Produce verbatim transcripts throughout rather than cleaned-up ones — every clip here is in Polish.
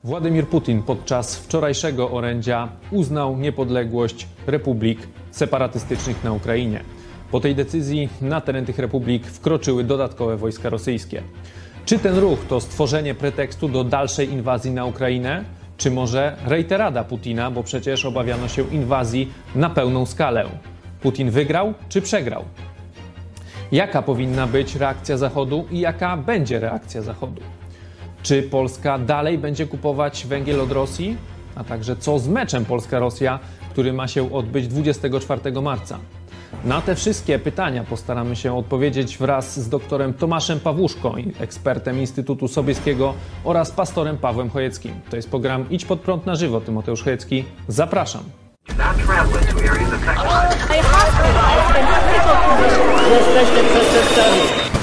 Władimir Putin podczas wczorajszego orędzia uznał niepodległość republik separatystycznych na Ukrainie. Po tej decyzji na teren tych republik wkroczyły dodatkowe wojska rosyjskie. Czy ten ruch to stworzenie pretekstu do dalszej inwazji na Ukrainę? Czy może rejterada Putina, bo przecież obawiano się inwazji na pełną skalę? Putin wygrał czy przegrał? Jaka powinna być reakcja Zachodu i jaka będzie reakcja Zachodu? Czy Polska dalej będzie kupować węgiel od Rosji? A także co z meczem Polska-Rosja, który ma się odbyć dwudziestego czwartego marca? Na te wszystkie pytania postaramy się odpowiedzieć wraz z doktorem Tomaszem Pawłuszką, ekspertem Instytutu Sobieskiego oraz pastorem Pawłem Chojeckim. To jest program Idź Pod Prąd na żywo. Tymoteusz Chojecki, zapraszam. Jesteście przestępcami.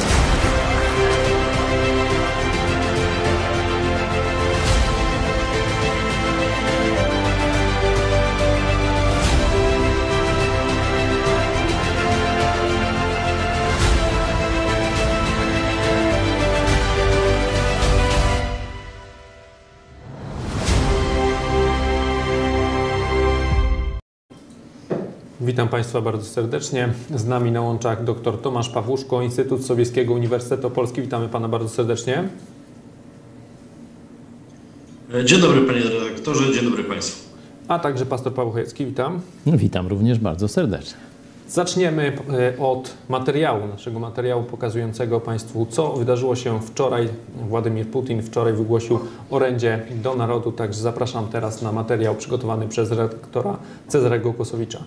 Witam Państwa bardzo serdecznie. Z nami na łączach dr Tomasz Pawłuszko, Instytut Sobieskiego Uniwersytetu Opolski. Witamy Pana bardzo serdecznie. Dzień dobry Panie redaktorze, dzień dobry Państwu. A także pastor Paweł Chojecki, witam. Witam również bardzo serdecznie. Zaczniemy od materiału, naszego materiału pokazującego Państwu, co wydarzyło się wczoraj. Władimir Putin wczoraj wygłosił orędzie do narodu, także zapraszam teraz na materiał przygotowany przez redaktora Cezarego Kosowicza.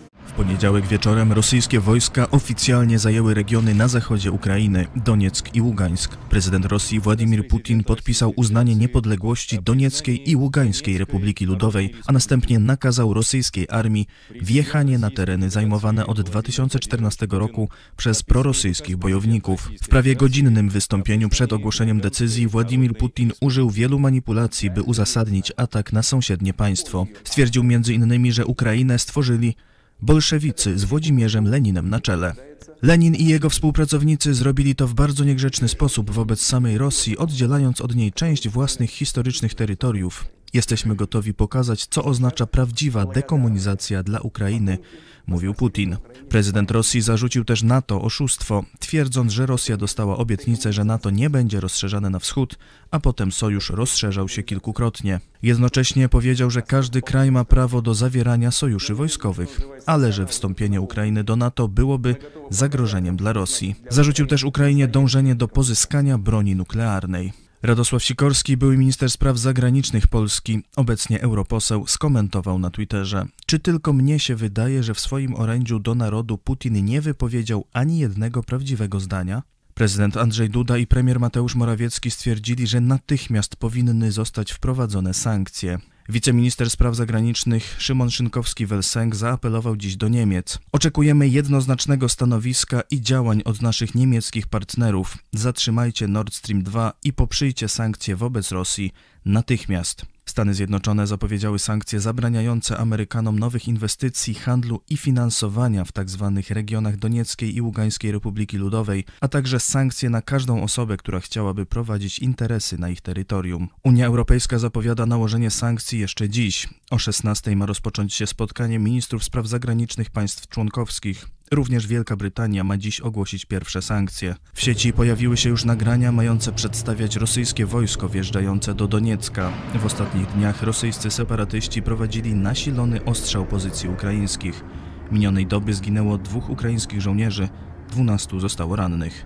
W poniedziałek wieczorem rosyjskie wojska oficjalnie zajęły regiony na zachodzie Ukrainy, Donieck i Ługańsk. Prezydent Rosji Władimir Putin podpisał uznanie niepodległości Donieckiej i Ługańskiej Republiki Ludowej, a następnie nakazał rosyjskiej armii wjechanie na tereny zajmowane od dwa tysiące czternastego roku przez prorosyjskich bojowników. W prawie godzinnym wystąpieniu przed ogłoszeniem decyzji Władimir Putin użył wielu manipulacji, by uzasadnić atak na sąsiednie państwo. Stwierdził między innymi, że Ukrainę stworzyli bolszewicy z Włodzimierzem Leninem na czele. Lenin i jego współpracownicy zrobili to w bardzo niegrzeczny sposób wobec samej Rosji, oddzielając od niej część własnych historycznych terytoriów. Jesteśmy gotowi pokazać, co oznacza prawdziwa dekomunizacja dla Ukrainy, mówił Putin. Prezydent Rosji zarzucił też NATO oszustwo, twierdząc, że Rosja dostała obietnicę, że NATO nie będzie rozszerzane na wschód, a potem sojusz rozszerzał się kilkukrotnie. Jednocześnie powiedział, że każdy kraj ma prawo do zawierania sojuszy wojskowych, ale że wstąpienie Ukrainy do NATO byłoby zagrożeniem dla Rosji. Zarzucił też Ukrainie dążenie do pozyskania broni nuklearnej. Radosław Sikorski, były minister spraw zagranicznych Polski, obecnie europoseł, skomentował na Twitterze: czy tylko mnie się wydaje, że w swoim orędziu do narodu Putin nie wypowiedział ani jednego prawdziwego zdania? Prezydent Andrzej Duda i premier Mateusz Morawiecki stwierdzili, że natychmiast powinny zostać wprowadzone sankcje. Wiceminister spraw zagranicznych Szymon Szynkowski-Welsenk zaapelował dziś do Niemiec. Oczekujemy jednoznacznego stanowiska i działań od naszych niemieckich partnerów. Zatrzymajcie Nord Stream dwa i poprzyjcie sankcje wobec Rosji natychmiast. Stany Zjednoczone zapowiedziały sankcje zabraniające Amerykanom nowych inwestycji, handlu i finansowania w tzw. regionach Donieckiej i Ługańskiej Republiki Ludowej, a także sankcje na każdą osobę, która chciałaby prowadzić interesy na ich terytorium. Unia Europejska zapowiada nałożenie sankcji jeszcze dziś. O szesnastej ma rozpocząć się spotkanie ministrów spraw zagranicznych państw członkowskich. Również Wielka Brytania ma dziś ogłosić pierwsze sankcje. W sieci pojawiły się już nagrania mające przedstawiać rosyjskie wojsko wjeżdżające do Doniecka. W ostatnich dniach rosyjscy separatyści prowadzili nasilony ostrzał pozycji ukraińskich. Minionej doby zginęło dwóch ukraińskich żołnierzy, dwunastu zostało rannych.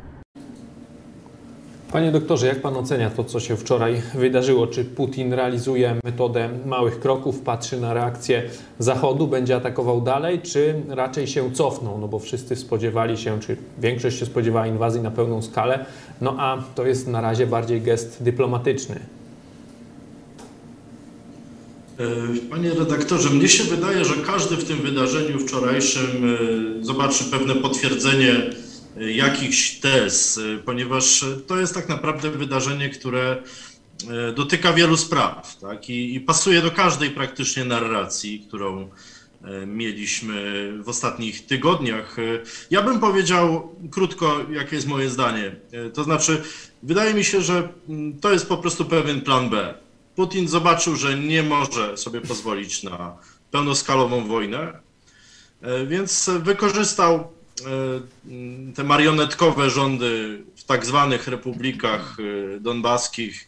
Panie doktorze, jak Pan ocenia to, co się wczoraj wydarzyło? Czy Putin realizuje metodę małych kroków, patrzy na reakcję Zachodu, będzie atakował dalej, czy raczej się cofnął? No bo wszyscy spodziewali się, czy większość się spodziewała inwazji na pełną skalę, no a to jest na razie bardziej gest dyplomatyczny. Panie redaktorze, mnie się wydaje, że każdy w tym wydarzeniu wczorajszym zobaczy pewne potwierdzenie jakichś tez, ponieważ to jest tak naprawdę wydarzenie, które dotyka wielu spraw, tak? I, i pasuje do każdej praktycznie narracji, którą mieliśmy w ostatnich tygodniach. Ja bym powiedział krótko, jakie jest moje zdanie. To znaczy, wydaje mi się, że to jest po prostu pewien plan B. Putin zobaczył, że nie może sobie pozwolić na pełnoskalową wojnę, więc wykorzystał te marionetkowe rządy w tak zwanych republikach donbaskich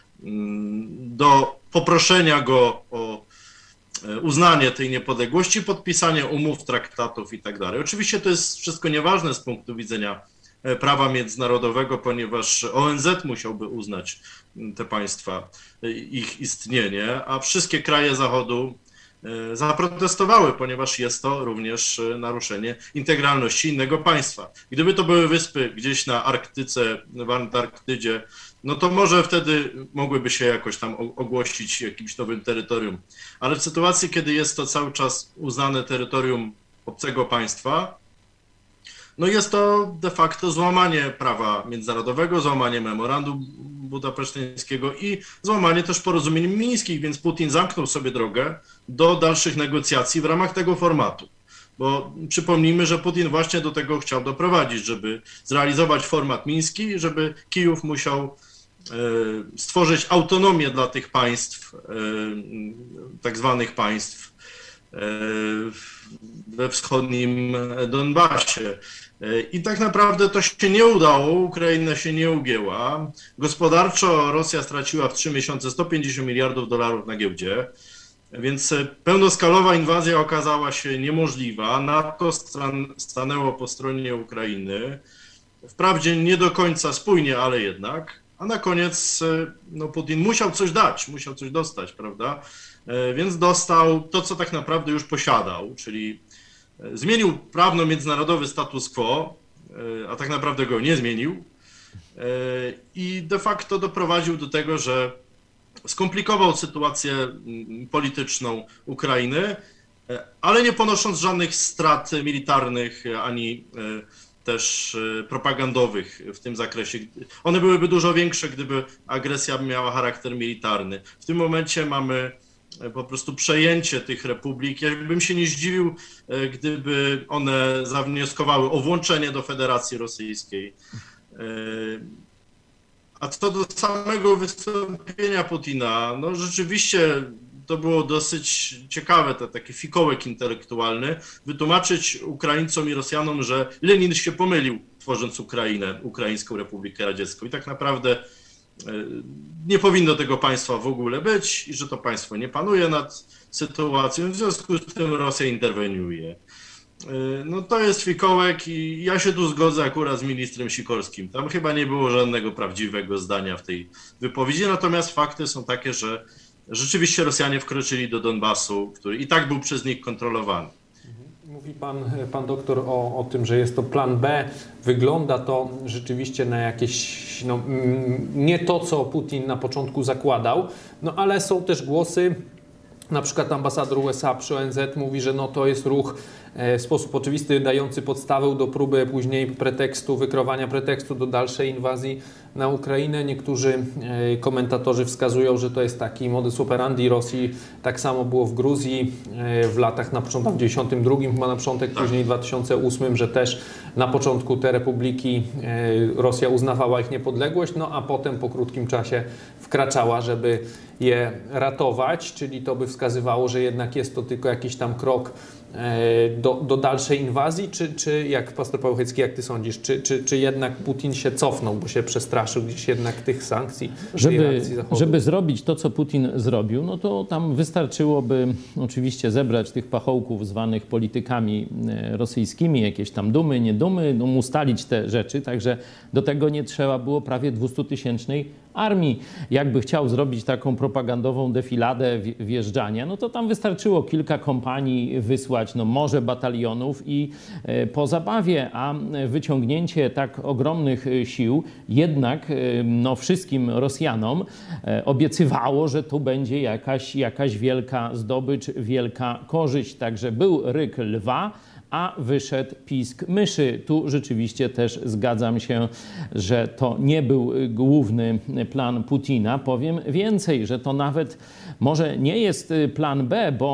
do poproszenia go o uznanie tej niepodległości, podpisanie umów, traktatów i tak dalej. Oczywiście to jest wszystko nieważne z punktu widzenia prawa międzynarodowego, ponieważ O N Z musiałby uznać te państwa, ich istnienie, a wszystkie kraje Zachodu zaprotestowały, ponieważ jest to również naruszenie integralności innego państwa. Gdyby to były wyspy gdzieś na Arktyce, w Antarktydzie, no to może wtedy mogłyby się jakoś tam ogłosić jakimś nowym terytorium. Ale w sytuacji, kiedy jest to cały czas uznane terytorium obcego państwa, no jest to de facto złamanie prawa międzynarodowego, złamanie memorandum budapeszteńskiego i złamanie też porozumień mińskich, więc Putin zamknął sobie drogę do dalszych negocjacji w ramach tego formatu. Bo przypomnijmy, że Putin właśnie do tego chciał doprowadzić, żeby zrealizować format miński, żeby Kijów musiał stworzyć autonomię dla tych państw, tak zwanych państw we wschodnim Donbasie. I tak naprawdę to się nie udało, Ukraina się nie ugięła. Gospodarczo Rosja straciła w trzy miesiące sto pięćdziesiąt miliardów dolarów na giełdzie, więc pełnoskalowa inwazja okazała się niemożliwa. NATO stan stanęło po stronie Ukrainy. Wprawdzie nie do końca spójnie, ale jednak. A na koniec no, Putin musiał coś dać, musiał coś dostać, prawda? Więc dostał to, co tak naprawdę już posiadał, czyli zmienił prawno-międzynarodowy status quo, a tak naprawdę go nie zmienił i de facto doprowadził do tego, że skomplikował sytuację polityczną Ukrainy, ale nie ponosząc żadnych strat militarnych ani też propagandowych w tym zakresie. One byłyby dużo większe, gdyby agresja miała charakter militarny. W tym momencie mamy po prostu przejęcie tych republik. Ja bym się nie zdziwił, gdyby one zawnioskowały o włączenie do Federacji Rosyjskiej. A co do samego wystąpienia Putina, no rzeczywiście to było dosyć ciekawe, to taki fikołek intelektualny, wytłumaczyć Ukraińcom i Rosjanom, że Lenin się pomylił, tworząc Ukrainę, Ukraińską Republikę Radziecką. I tak naprawdę nie powinno tego państwa w ogóle być i że to państwo nie panuje nad sytuacją, w związku z tym Rosja interweniuje. No to jest fikołek i ja się tu zgodzę akurat z ministrem Sikorskim. Tam chyba nie było żadnego prawdziwego zdania w tej wypowiedzi, natomiast fakty są takie, że rzeczywiście Rosjanie wkroczyli do Donbasu, który i tak był przez nich kontrolowany. Mówi pan, pan doktor o, o tym, że jest to plan B. Wygląda to rzeczywiście na jakieś, no, nie to, co Putin na początku zakładał, no ale są też głosy, na przykład ambasador U S A przy O N Z mówi, że no, to jest ruch w sposób oczywisty dający podstawę do próby później pretekstu, wykrowania pretekstu do dalszej inwazji na Ukrainę. Niektórzy komentatorzy wskazują, że to jest taki modus operandi Rosji. Tak samo było w Gruzji w latach na początku dziewięćdziesiątym drugim, chyba na początek, później w dwa tysiące ósmym, że też na początku te republiki Rosja uznawała ich niepodległość, no a potem po krótkim czasie wkraczała, żeby je ratować, czyli to by wskazywało, że jednak jest to tylko jakiś tam krok Do, do dalszej inwazji, czy, czy jak pastor Pałecki, jak ty sądzisz, czy, czy, czy jednak Putin się cofnął, bo się przestraszył gdzieś jednak tych sankcji, żeby, żeby zrobić to, co Putin zrobił, no to tam wystarczyłoby oczywiście zebrać tych pachołków zwanych politykami rosyjskimi, jakieś tam dumy, niedumy, no, ustalić te rzeczy, także do tego nie trzeba było prawie dwustutysięcznej armii. Jakby chciał zrobić taką propagandową defiladę wjeżdżania, no to tam wystarczyło kilka kompanii wysłać, no może batalionów i po zabawie, a wyciągnięcie tak ogromnych sił jednak no, wszystkim Rosjanom obiecywało, że tu będzie jakaś, jakaś wielka zdobycz, wielka korzyść. Także był ryk lwa, a wyszedł pisk myszy. Tu rzeczywiście też zgadzam się, że to nie był główny plan Putina. Powiem więcej, że to nawet może nie jest plan B, bo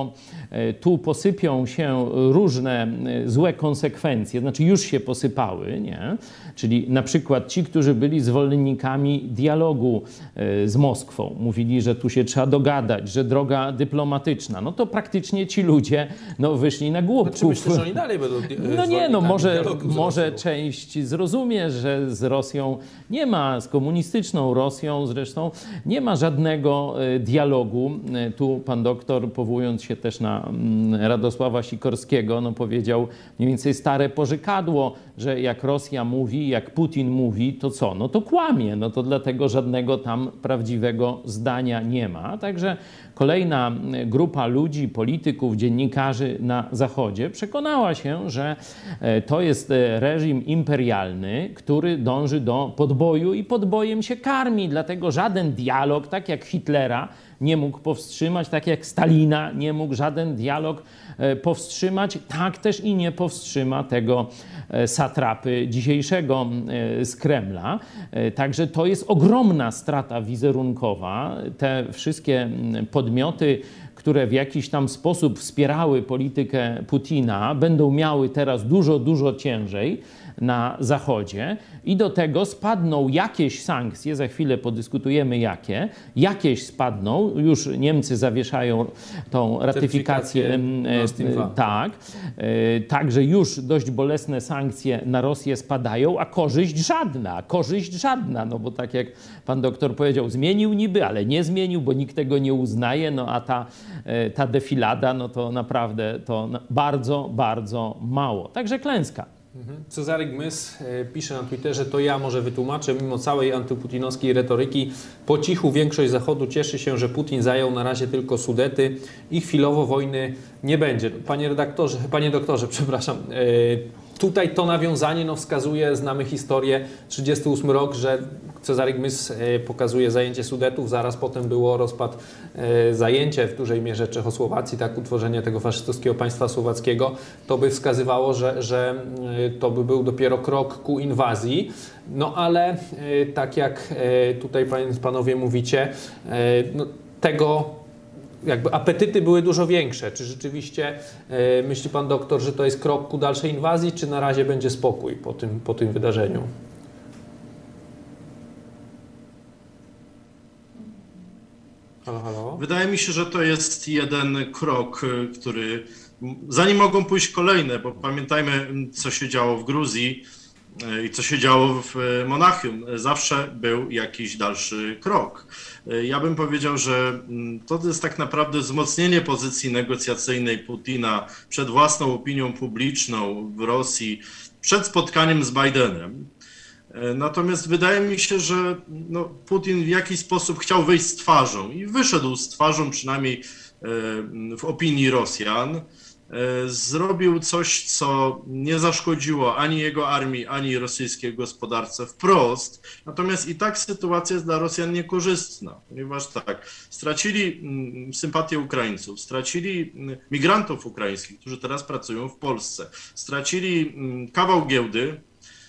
tu posypią się różne złe konsekwencje, znaczy już się posypały, nie? Czyli na przykład ci, którzy byli zwolennikami dialogu z Moskwą, mówili, że tu się trzeba dogadać, że droga dyplomatyczna, no to praktycznie ci ludzie no, wyszli na głupków. Znaczy myślę, że oni dalej będą No nie, no może, może część zrozumie, że z Rosją nie ma, z komunistyczną Rosją zresztą nie ma żadnego dialogu. Tu pan doktor, powołując się też na Radosława Sikorskiego, no powiedział mniej więcej stare pożykadło, że jak Rosja mówi, jak Putin mówi, to co? No to kłamie, no to dlatego żadnego tam prawdziwego zdania nie ma. Także kolejna grupa ludzi, polityków, dziennikarzy na Zachodzie przekonała się, że to jest reżim imperialny, który dąży do podboju i podbojem się karmi. Dlatego żaden dialog, tak jak Hitlera, nie mógł powstrzymać, tak jak Stalina nie mógł żaden dialog powstrzymać, tak też i nie powstrzyma tego satrapy dzisiejszego z Kremla. Także to jest ogromna strata wizerunkowa. Te wszystkie podmioty, które w jakiś tam sposób wspierały politykę Putina, będą miały teraz dużo, dużo ciężej na Zachodzie i do tego spadną jakieś sankcje, za chwilę podyskutujemy jakie, jakieś spadną, już Niemcy zawieszają tą ratyfikację, tak, także już dość bolesne sankcje na Rosję spadają, a korzyść żadna, korzyść żadna, no bo tak jak pan doktor powiedział, zmienił niby, ale nie zmienił, bo nikt tego nie uznaje, no a ta, ta defilada, no to naprawdę to bardzo, bardzo mało. Także klęska. Cezary Gmys pisze na Twitterze, to ja może wytłumaczę, mimo całej antyputinowskiej retoryki, po cichu większość Zachodu cieszy się, że Putin zajął na razie tylko Sudety i chwilowo wojny nie będzie. Panie redaktorze, panie doktorze, przepraszam, tutaj to nawiązanie no, wskazuje, znamy historię, trzydziesty ósmy rok, że Cezary Gmys pokazuje zajęcie Sudetów, zaraz potem było rozpad, zajęcie w dużej mierze Czechosłowacji, tak, utworzenie tego faszystowskiego państwa słowackiego, to by wskazywało, że, że to by był dopiero krok ku inwazji. No ale tak jak tutaj panowie mówicie, no, tego jakby apetyty były dużo większe. Czy rzeczywiście myśli pan doktor, że to jest krok ku dalszej inwazji, czy na razie będzie spokój po tym, po tym wydarzeniu? Halo, halo? Wydaje mi się, że to jest jeden krok, który... Zanim mogą pójść kolejne, bo pamiętajmy, co się działo w Gruzji i co się działo w Monachium. Zawsze był jakiś dalszy krok. Ja bym powiedział, że to jest tak naprawdę wzmocnienie pozycji negocjacyjnej Putina przed własną opinią publiczną w Rosji, przed spotkaniem z Bidenem. Natomiast wydaje mi się, że no, Putin w jakiś sposób chciał wyjść z twarzą i wyszedł z twarzą, przynajmniej w opinii Rosjan. Zrobił coś, co nie zaszkodziło ani jego armii, ani rosyjskiej gospodarce wprost. Natomiast i tak sytuacja jest dla Rosjan niekorzystna, ponieważ tak, stracili sympatię Ukraińców, stracili migrantów ukraińskich, którzy teraz pracują w Polsce, stracili kawał giełdy,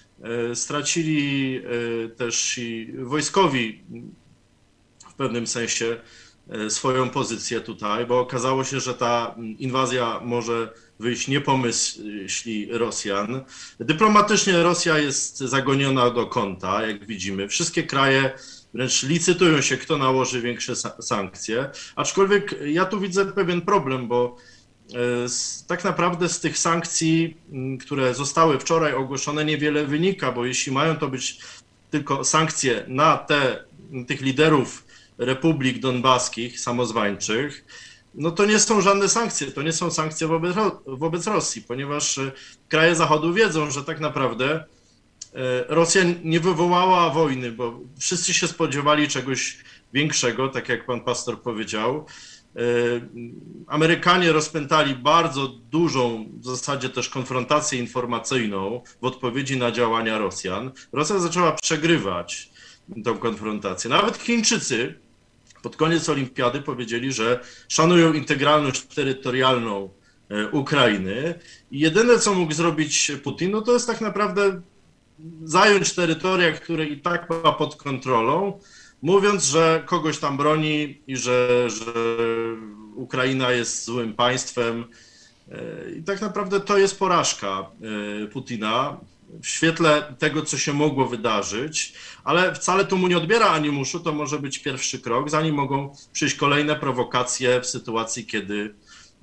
stracili też i wojskowi w pewnym sensie swoją pozycję tutaj, bo okazało się, że ta inwazja może wyjść nie po myśli Rosjan. Dyplomatycznie Rosja jest zagoniona do kąta, jak widzimy. Wszystkie kraje wręcz licytują się, kto nałoży większe sankcje. Aczkolwiek ja tu widzę pewien problem, bo z, tak naprawdę z tych sankcji, które zostały wczoraj ogłoszone, niewiele wynika, bo jeśli mają to być tylko sankcje na te, tych liderów republik donbaskich, samozwańczych, no to nie są żadne sankcje, to nie są sankcje wobec, wobec Rosji, ponieważ kraje Zachodu wiedzą, że tak naprawdę Rosja nie wywołała wojny, bo wszyscy się spodziewali czegoś większego, tak jak pan pastor powiedział. Amerykanie rozpętali bardzo dużą w zasadzie też konfrontację informacyjną w odpowiedzi na działania Rosjan. Rosja zaczęła przegrywać tą konfrontację. Nawet Chińczycy pod koniec olimpiady powiedzieli, że szanują integralność terytorialną Ukrainy i jedyne, co mógł zrobić Putin, no to jest tak naprawdę zająć terytoria, które i tak ma pod kontrolą, mówiąc, że kogoś tam broni i że, że Ukraina jest złym państwem. I tak naprawdę to jest porażka Putina w świetle tego, co się mogło wydarzyć, ale wcale to mu nie odbiera animuszu, to może być pierwszy krok, zanim mogą przyjść kolejne prowokacje w sytuacji, kiedy,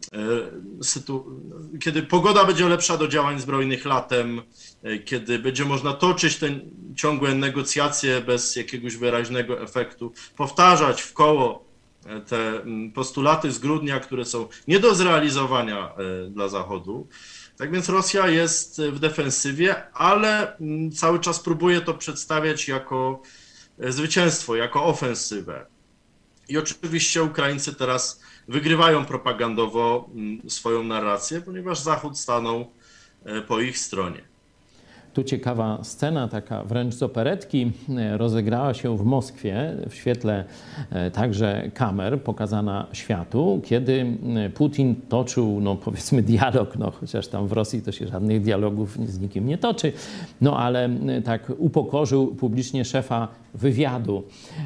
sytu, kiedy pogoda będzie lepsza do działań zbrojnych latem, kiedy będzie można toczyć te ciągłe negocjacje bez jakiegoś wyraźnego efektu, powtarzać w koło te postulaty z grudnia, które są nie do zrealizowania dla Zachodu. Tak więc Rosja jest w defensywie, ale cały czas próbuje to przedstawiać jako zwycięstwo, jako ofensywę. I oczywiście Ukraińcy teraz wygrywają propagandowo swoją narrację, ponieważ Zachód stanął po ich stronie. Tu ciekawa scena, taka wręcz z operetki, rozegrała się w Moskwie w świetle także kamer, pokazana światu, kiedy Putin toczył, no powiedzmy, dialog, no chociaż tam w Rosji to się żadnych dialogów z nikim nie toczy, no ale tak upokorzył publicznie szefa wywiadu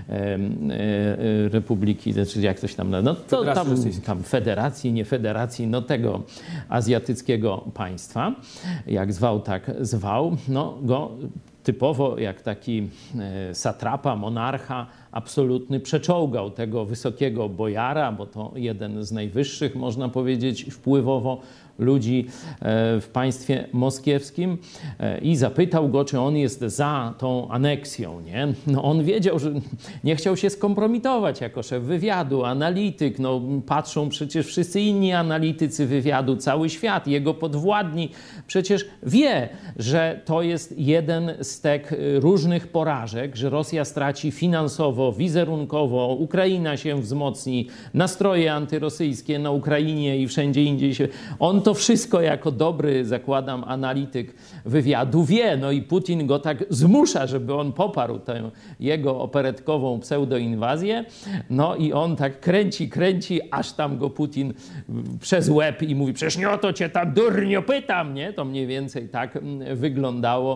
Republiki, znaczy jak coś tam, no to tam, tam federacji, nie federacji, no tego azjatyckiego państwa, jak zwał, tak zwał. No, go typowo jak taki satrapa, monarcha absolutny przeczołgał tego wysokiego bojara, bo to jeden z najwyższych, można powiedzieć, wpływowo ludzi w państwie moskiewskim i zapytał go, czy on jest za tą aneksją, nie? No on wiedział, że nie chciał się skompromitować jako szef wywiadu, analityk, no patrzą przecież wszyscy inni analitycy wywiadu, cały świat, jego podwładni przecież wie, że to jest jeden z tych różnych porażek, że Rosja straci finansowo, wizerunkowo, Ukraina się wzmocni, nastroje antyrosyjskie na Ukrainie i wszędzie indziej się... On to wszystko jako dobry, zakładam, analityk wywiadu wie. No i Putin go tak zmusza, żeby on poparł tę jego operetkową pseudoinwazję. No i on tak kręci, kręci, aż tam go Putin przez łeb i mówi, przecież nie o to cię tam durnio pytam, nie? To mniej więcej tak wyglądało.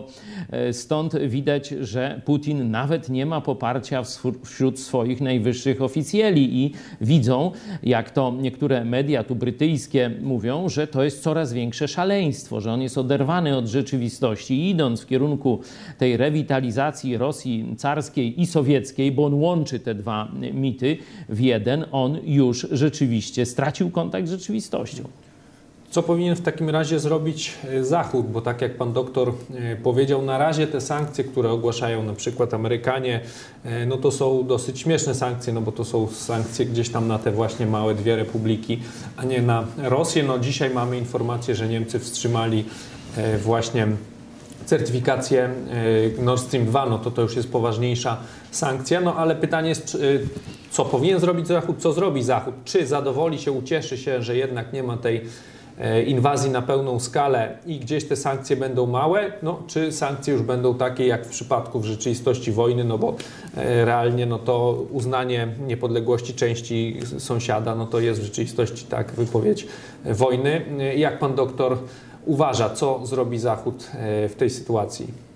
Stąd widać, że Putin nawet nie ma poparcia wśród swoich najwyższych oficjeli i widzą, jak to niektóre media tu brytyjskie mówią, że to jest coraz większe szaleństwo, że on jest oderwany od rzeczywistości i idąc w kierunku tej rewitalizacji Rosji carskiej i sowieckiej, bo on łączy te dwa mity w jeden, on już rzeczywiście stracił kontakt z rzeczywistością. Co powinien w takim razie zrobić Zachód? Bo tak jak pan doktor powiedział, na razie te sankcje, które ogłaszają na przykład Amerykanie, no to są dosyć śmieszne sankcje, no bo to są sankcje gdzieś tam na te właśnie małe dwie republiki, a nie na Rosję. No dzisiaj mamy informację, że Niemcy wstrzymali właśnie certyfikację Nord Stream dwa, no to to już jest poważniejsza sankcja, no ale pytanie jest, co powinien zrobić Zachód, co zrobi Zachód? Czy zadowoli się, ucieszy się, że jednak nie ma tej inwazji na pełną skalę i gdzieś te sankcje będą małe, no, czy sankcje już będą takie jak w przypadku w rzeczywistości wojny, no bo realnie no to uznanie niepodległości części sąsiada, no to jest w rzeczywistości tak wypowiedź wojny. Jak pan doktor uważa, co zrobi Zachód w tej sytuacji?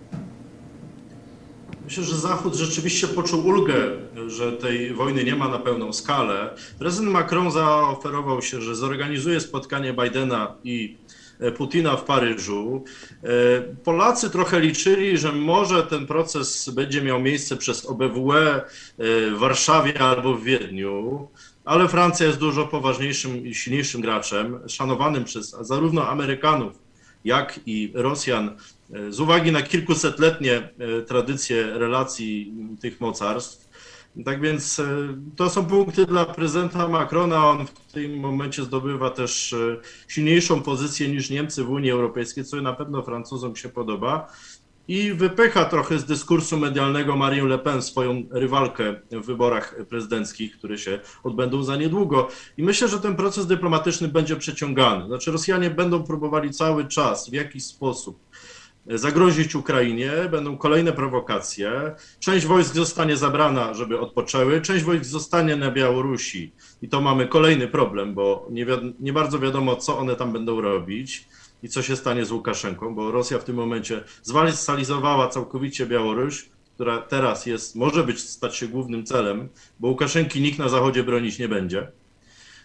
Myślę, że Zachód rzeczywiście poczuł ulgę, że tej wojny nie ma na pełną skalę. Prezydent Macron zaoferował się, że zorganizuje spotkanie Bidena i Putina w Paryżu. Polacy trochę liczyli, że może ten proces będzie miał miejsce przez O B W E w Warszawie albo w Wiedniu, ale Francja jest dużo poważniejszym i silniejszym graczem, szanowanym przez zarówno Amerykanów, jak i Rosjan, z uwagi na kilkusetletnie tradycje relacji tych mocarstw. Tak więc to są punkty dla prezydenta Macrona. On w tym momencie zdobywa też silniejszą pozycję niż Niemcy w Unii Europejskiej, co na pewno Francuzom się podoba. I wypycha trochę z dyskursu medialnego Marine Le Pen, swoją rywalkę w wyborach prezydenckich, które się odbędą za niedługo. I myślę, że ten proces dyplomatyczny będzie przeciągany. Znaczy Rosjanie będą próbowali cały czas w jakiś sposób zagrozić Ukrainie, będą kolejne prowokacje. Część wojsk zostanie zabrana, żeby odpoczęły, część wojsk zostanie na Białorusi i to mamy kolejny problem, bo nie, nie bardzo wiadomo, co one tam będą robić i co się stanie z Łukaszenką, bo Rosja w tym momencie zwalisalizowała całkowicie Białoruś, która teraz jest, może być, stać się głównym celem, bo Łukaszenki nikt na Zachodzie bronić nie będzie.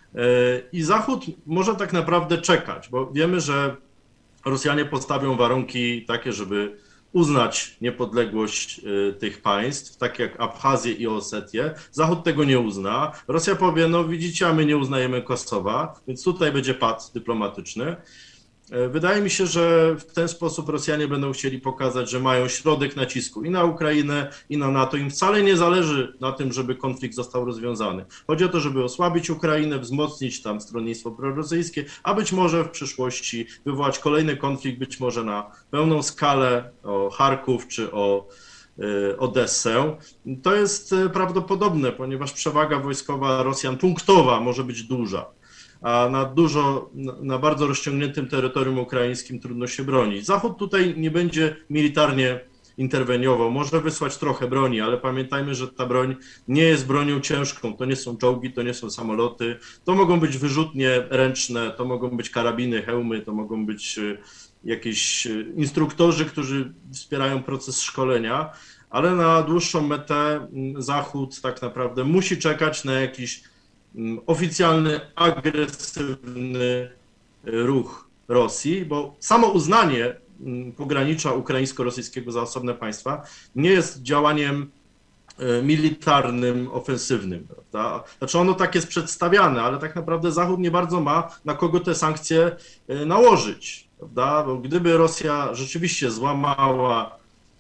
I Zachód może tak naprawdę czekać, bo wiemy, że Rosjanie postawią warunki takie, żeby uznać niepodległość tych państw, tak jak Abchazję i Osetię. Zachód tego nie uzna. Rosja powie, no widzicie, a my nie uznajemy Kosowa, więc tutaj będzie pad dyplomatyczny. Wydaje mi się, że w ten sposób Rosjanie będą chcieli pokazać, że mają środek nacisku i na Ukrainę, i na NATO. Im wcale nie zależy na tym, żeby konflikt został rozwiązany. Chodzi o to, żeby osłabić Ukrainę, wzmocnić tam stronnictwo prorosyjskie, a być może w przyszłości wywołać kolejny konflikt, być może na pełną skalę, o Charków czy o Odessę. To jest prawdopodobne, ponieważ przewaga wojskowa Rosjan punktowa może być duża, a na dużo, na bardzo rozciągniętym terytorium ukraińskim trudno się bronić. Zachód tutaj nie będzie militarnie interweniował, może wysłać trochę broni, ale pamiętajmy, że ta broń nie jest bronią ciężką, to nie są czołgi, to nie są samoloty, to mogą być wyrzutnie ręczne, to mogą być karabiny, hełmy, to mogą być jakieś instruktorzy, którzy wspierają proces szkolenia, ale na dłuższą metę Zachód tak naprawdę musi czekać na jakiś oficjalny, agresywny ruch Rosji, bo samo uznanie pogranicza ukraińsko-rosyjskiego za osobne państwa nie jest działaniem militarnym, ofensywnym, prawda? Znaczy ono tak jest przedstawiane, ale tak naprawdę Zachód nie bardzo ma na kogo te sankcje nałożyć, prawda? Bo gdyby Rosja rzeczywiście złamała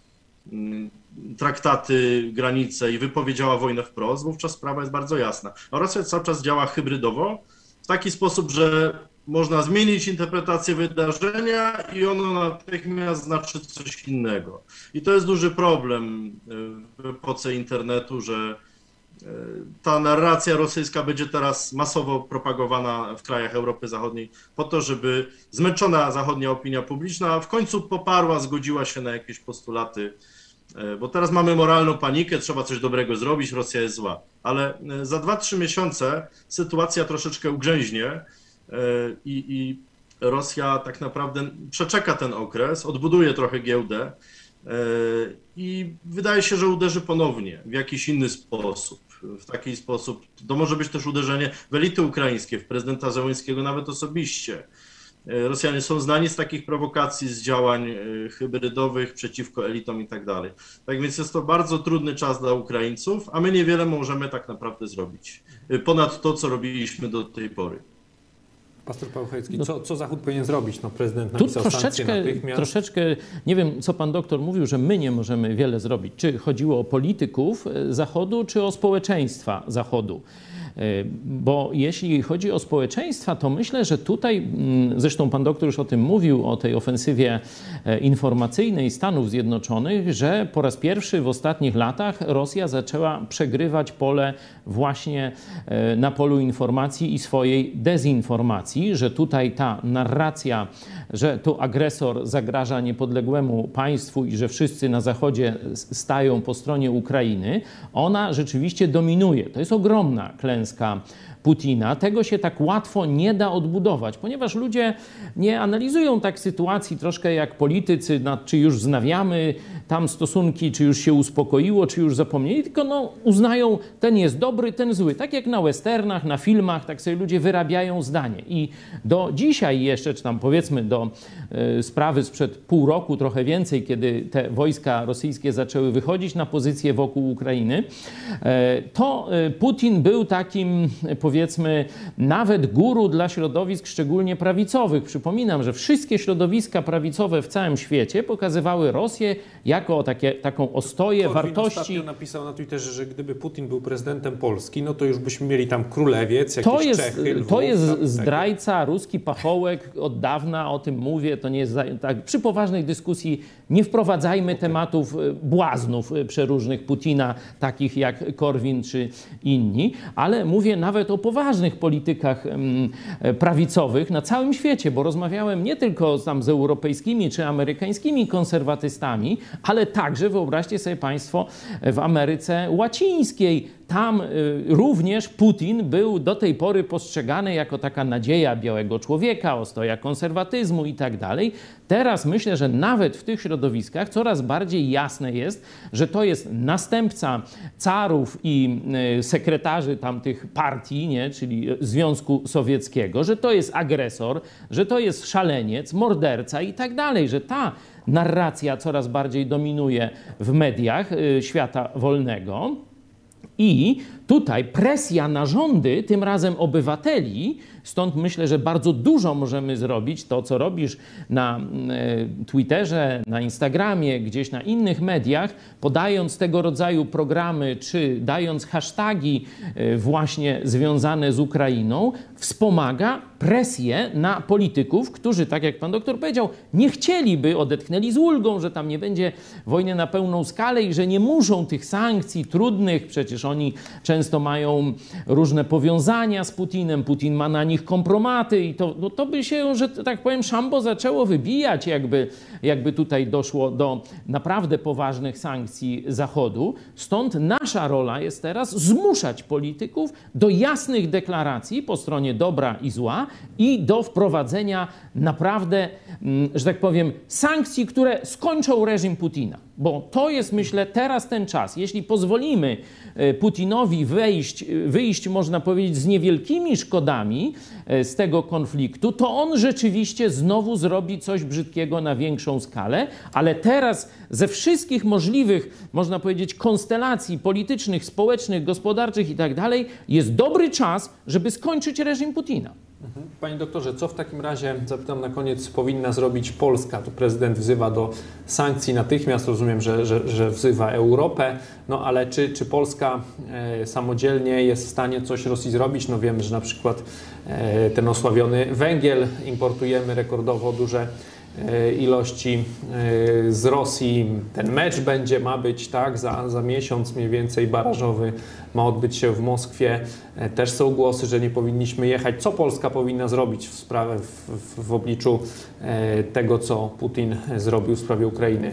traktaty, granice i wypowiedziała wojnę wprost, wówczas sprawa jest bardzo jasna. A Rosja cały czas działa hybrydowo w taki sposób, że można zmienić interpretację wydarzenia i ono natychmiast znaczy coś innego. I to jest duży problem w epoce internetu, że ta narracja rosyjska będzie teraz masowo propagowana w krajach Europy Zachodniej po to, żeby zmęczona zachodnia opinia publiczna w końcu poparła, zgodziła się na jakieś postulaty. Bo teraz mamy moralną panikę, trzeba coś dobrego zrobić, Rosja jest zła. Ale za dwa trzy miesiące sytuacja troszeczkę ugrzęźnie i, i Rosja tak naprawdę przeczeka ten okres, odbuduje trochę giełdę i wydaje się, że uderzy ponownie w jakiś inny sposób. W taki sposób, to może być też uderzenie w elity ukraińskie, w prezydenta Zełenskiego nawet osobiście. Rosjanie są znani z takich prowokacji, z działań hybrydowych przeciwko elitom i tak dalej. Tak więc jest to bardzo trudny czas dla Ukraińców, a my niewiele możemy tak naprawdę zrobić ponad to, co robiliśmy do tej pory. Pastor Paweł Chojecki, co, co Zachód powinien zrobić? No, prezydent Tu napisał sankcje troszeczkę, natychmiast. troszeczkę, nie wiem, co pan doktor mówił, że my nie możemy wiele zrobić. Czy chodziło o polityków Zachodu, czy o społeczeństwa Zachodu? Bo jeśli chodzi o społeczeństwa, to myślę, że tutaj, zresztą pan doktor już o tym mówił, o tej ofensywie informacyjnej Stanów Zjednoczonych, że po raz pierwszy w ostatnich latach Rosja zaczęła przegrywać pole właśnie na polu informacji i swojej dezinformacji, że tutaj ta narracja, że tu agresor zagraża niepodległemu państwu i że wszyscy na Zachodzie stają po stronie Ukrainy, ona rzeczywiście dominuje. To jest ogromna klęska Putina. Tego się tak łatwo nie da odbudować, ponieważ ludzie nie analizują tak sytuacji troszkę jak politycy, nad, czy już wznawiamy tam stosunki, czy już się uspokoiło, czy już zapomnieli, tylko no, uznają, ten jest dobry, ten zły. Tak jak na westernach, na filmach, tak sobie ludzie wyrabiają zdanie. I do dzisiaj jeszcze, czy tam powiedzmy do y, sprawy sprzed pół roku, trochę więcej, kiedy te wojska rosyjskie zaczęły wychodzić na pozycje wokół Ukrainy, y, to y, Putin był takim, powiedzmy, nawet guru dla środowisk szczególnie prawicowych. Przypominam, że wszystkie środowiska prawicowe w całym świecie pokazywały Rosję jako takie, taką ostoję Korwin wartości. ostatnio napisał na Twitterze, że gdyby Putin był prezydentem Polski, no to już byśmy mieli tam królewiec, jakieś To jest, Czechy, Lwów, to jest tam, zdrajca, ruski pachołek, od dawna o tym mówię, to nie jest tak. Przy poważnej dyskusji nie wprowadzajmy okay. tematów błaznów przeróżnych Putina, takich jak Korwin czy inni, ale mówię nawet o poważnych politykach prawicowych na całym świecie, bo rozmawiałem nie tylko tam z europejskimi czy amerykańskimi konserwatystami, ale także, wyobraźcie sobie państwo, w Ameryce Łacińskiej. Tam również Putin był do tej pory postrzegany jako taka nadzieja białego człowieka, ostoja konserwatyzmu i tak dalej. Teraz myślę, że nawet w tych środowiskach coraz bardziej jasne jest, że to jest następca carów i sekretarzy tamtych partii, nie, czyli Związku Sowieckiego, że to jest agresor, że to jest szaleniec, morderca i tak dalej, że ta narracja coraz bardziej dominuje w mediach świata wolnego. I tutaj presja na rządy, tym razem obywateli, stąd myślę, że bardzo dużo możemy zrobić. To, co robisz na Twitterze, na Instagramie, gdzieś na innych mediach, podając tego rodzaju programy, czy dając hasztagi właśnie związane z Ukrainą, wspomaga presję na polityków, którzy, tak jak pan doktor powiedział, nie chcieliby, odetchnęli z ulgą, że tam nie będzie wojny na pełną skalę i że nie muszą tych sankcji trudnych, przecież oni często mają różne powiązania z Putinem, Putin ma na nich kompromaty i to, no to by się, że tak powiem, szambo zaczęło wybijać, jakby, jakby tutaj doszło do naprawdę poważnych sankcji Zachodu. Stąd nasza rola jest teraz zmuszać polityków do jasnych deklaracji po stronie dobra i zła i do wprowadzenia naprawdę, że tak powiem, sankcji, które skończą reżim Putina. Bo to jest, myślę, teraz ten czas. Jeśli pozwolimy Putinowi wejść, wyjść, można powiedzieć, z niewielkimi szkodami z tego konfliktu, to on rzeczywiście znowu zrobi coś brzydkiego na większą skalę, ale teraz ze wszystkich możliwych, można powiedzieć, konstelacji politycznych, społecznych, gospodarczych i tak dalej, jest dobry czas, żeby skończyć reżim Putina. Panie doktorze, co w takim razie, zapytam na koniec, powinna zrobić Polska? Tu prezydent wzywa do sankcji natychmiast, rozumiem, że, że, że wzywa Europę, no ale czy, czy Polska e, samodzielnie jest w stanie coś Rosji zrobić? No wiemy, że na przykład e, ten osławiony węgiel importujemy rekordowo duże e, ilości e, z Rosji. Ten mecz będzie, ma być, tak, za, za miesiąc mniej więcej barażowy, ma odbyć się w Moskwie. Też są głosy, że nie powinniśmy jechać. Co Polska powinna zrobić w, sprawie, w, w, w obliczu tego, co Putin zrobił w sprawie Ukrainy?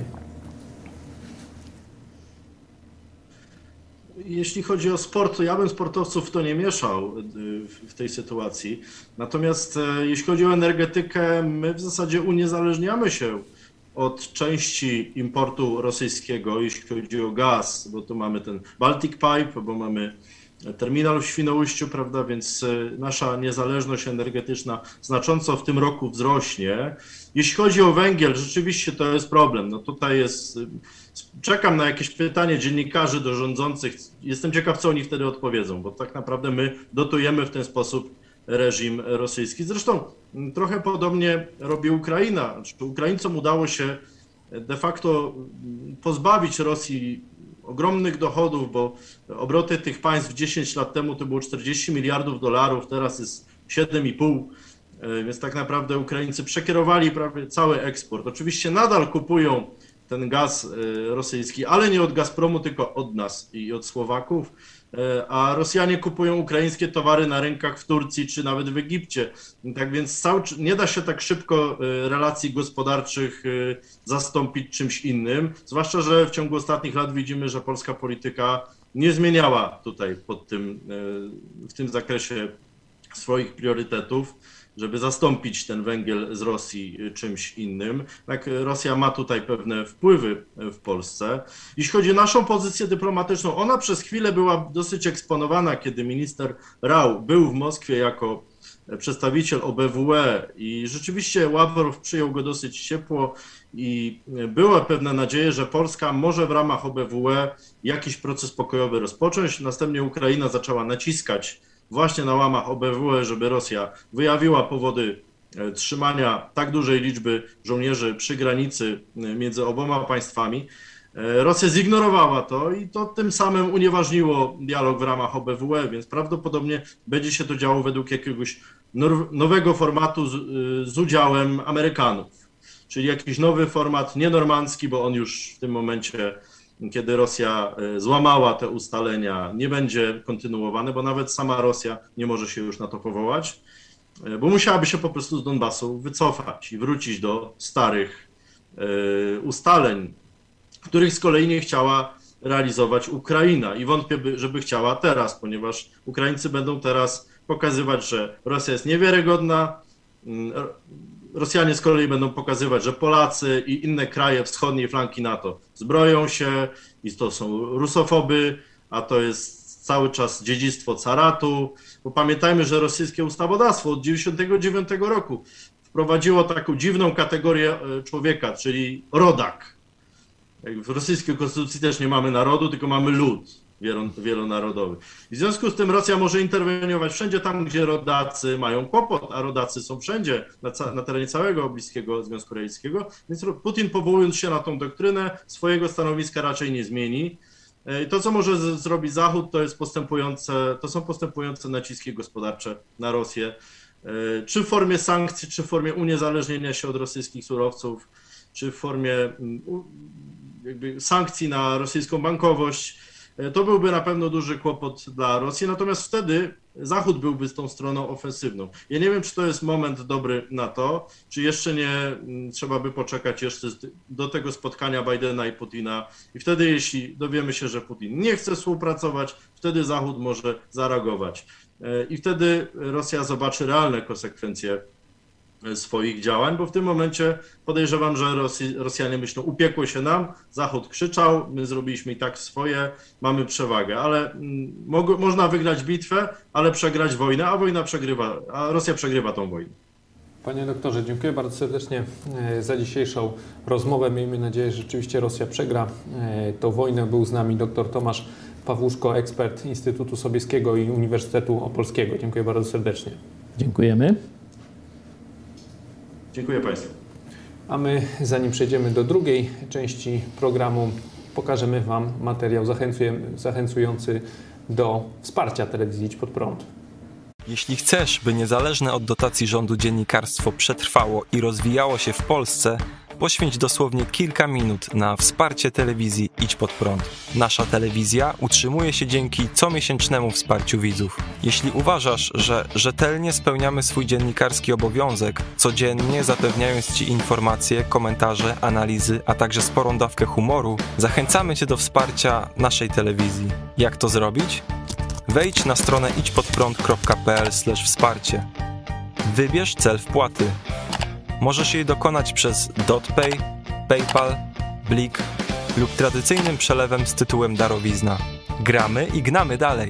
Jeśli chodzi o sport, to ja bym sportowców w to nie mieszał w tej sytuacji. Natomiast jeśli chodzi o energetykę, my w zasadzie uniezależniamy się od części importu rosyjskiego, jeśli chodzi o gaz, bo tu mamy ten Baltic Pipe, bo mamy terminal w Świnoujściu, prawda, więc nasza niezależność energetyczna znacząco w tym roku wzrośnie. Jeśli chodzi o węgiel, rzeczywiście to jest problem. No tutaj jest, czekam na jakieś pytanie dziennikarzy do rządzących. Jestem ciekaw, co oni wtedy odpowiedzą, bo tak naprawdę my dotujemy w ten sposób reżim rosyjski. Zresztą trochę podobnie robi Ukraina. Ukraińcom udało się de facto pozbawić Rosji ogromnych dochodów, bo obroty tych państw dziesięć lat temu to było czterdzieści miliardów dolarów, teraz jest siedem i pół, więc tak naprawdę Ukraińcy przekierowali prawie cały eksport. Oczywiście nadal kupują ten gaz rosyjski, ale nie od Gazpromu, tylko od nas i od Słowaków, a Rosjanie kupują ukraińskie towary na rynkach w Turcji czy nawet w Egipcie. Tak więc cały, nie da się tak szybko relacji gospodarczych zastąpić czymś innym, zwłaszcza że w ciągu ostatnich lat widzimy, że polska polityka nie zmieniała tutaj pod tym, w tym zakresie swoich priorytetów, żeby zastąpić ten węgiel z Rosji czymś innym. Tak, Rosja ma tutaj pewne wpływy w Polsce. Jeśli chodzi o naszą pozycję dyplomatyczną, ona przez chwilę była dosyć eksponowana, kiedy minister Rau był w Moskwie jako przedstawiciel O B W E i rzeczywiście Ławrow przyjął go dosyć ciepło i była pewna nadzieja, że Polska może w ramach O B W E jakiś proces pokojowy rozpocząć. Następnie Ukraina zaczęła naciskać właśnie na łamach O B W E, żeby Rosja wyjawiła powody trzymania tak dużej liczby żołnierzy przy granicy między oboma państwami. Rosja zignorowała to i to tym samym unieważniło dialog w ramach O B W E, więc prawdopodobnie będzie się to działo według jakiegoś nowego formatu z, z udziałem Amerykanów, czyli jakiś nowy format nienormandzki, bo on już w tym momencie, kiedy Rosja złamała te ustalenia, nie będzie kontynuowany, bo nawet sama Rosja nie może się już na to powołać, bo musiałaby się po prostu z Donbasu wycofać i wrócić do starych ustaleń, których z kolei nie chciała realizować Ukraina i wątpię, żeby chciała teraz, ponieważ Ukraińcy będą teraz pokazywać, że Rosja jest niewiarygodna, Rosjanie z kolei będą pokazywać, że Polacy i inne kraje wschodniej flanki NATO zbroją się i to są rusofoby, a to jest cały czas dziedzictwo caratu, bo pamiętajmy, że rosyjskie ustawodawstwo od dziewięćdziesiątego dziewiątego roku wprowadziło taką dziwną kategorię człowieka, czyli rodak. W rosyjskiej konstytucji też nie mamy narodu, tylko mamy lud wielonarodowy. I w związku z tym Rosja może interweniować wszędzie tam, gdzie rodacy mają kłopot, a rodacy są wszędzie, na, ca- na terenie całego bliskiego Związku Radzieckiego, więc Putin, powołując się na tą doktrynę, swojego stanowiska raczej nie zmieni. I to, co może z- zrobić Zachód, to jest postępujące, to są postępujące naciski gospodarcze na Rosję, czy w formie sankcji, czy w formie uniezależnienia się od rosyjskich surowców, czy w formie jakby sankcji na rosyjską bankowość. To byłby na pewno duży kłopot dla Rosji, natomiast wtedy Zachód byłby z tą stroną ofensywną. Ja nie wiem, czy to jest moment dobry na to, czy jeszcze nie trzeba by poczekać jeszcze do tego spotkania Bidena i Putina i wtedy, jeśli dowiemy się, że Putin nie chce współpracować, wtedy Zachód może zareagować. I wtedy Rosja zobaczy realne konsekwencje swoich działań, bo w tym momencie podejrzewam, że Rosji, Rosjanie myślą, upiekło się nam, Zachód krzyczał, my zrobiliśmy i tak swoje, mamy przewagę, ale mo można wygrać bitwę, ale przegrać wojnę, a wojna przegrywa, a Rosja przegrywa tą wojnę. Panie doktorze, dziękuję bardzo serdecznie za dzisiejszą rozmowę. Miejmy nadzieję, że rzeczywiście Rosja przegra tę wojnę. Był z nami dr Tomasz Pawłuszko, ekspert Instytutu Sobieskiego i Uniwersytetu Opolskiego. Dziękuję bardzo serdecznie. Dziękujemy. Dziękuję Państwu. A my, zanim przejdziemy do drugiej części programu, pokażemy Wam materiał zachęcujący do wsparcia telewizji Idź Pod Prąd. Jeśli chcesz, by niezależne od dotacji rządu dziennikarstwo przetrwało i rozwijało się w Polsce, poświęć dosłownie kilka minut na wsparcie telewizji Idź Pod Prąd. Nasza telewizja utrzymuje się dzięki comiesięcznemu wsparciu widzów. Jeśli uważasz, że rzetelnie spełniamy swój dziennikarski obowiązek, codziennie zapewniając Ci informacje, komentarze, analizy, a także sporą dawkę humoru, zachęcamy Cię do wsparcia naszej telewizji. Jak to zrobić? Wejdź na stronę idźpodprąd kropka p l slash wsparcie. Wybierz cel wpłaty. Możesz jej dokonać przez DotPay, PayPal, Blik lub tradycyjnym przelewem z tytułem darowizna. Gramy i gnamy dalej.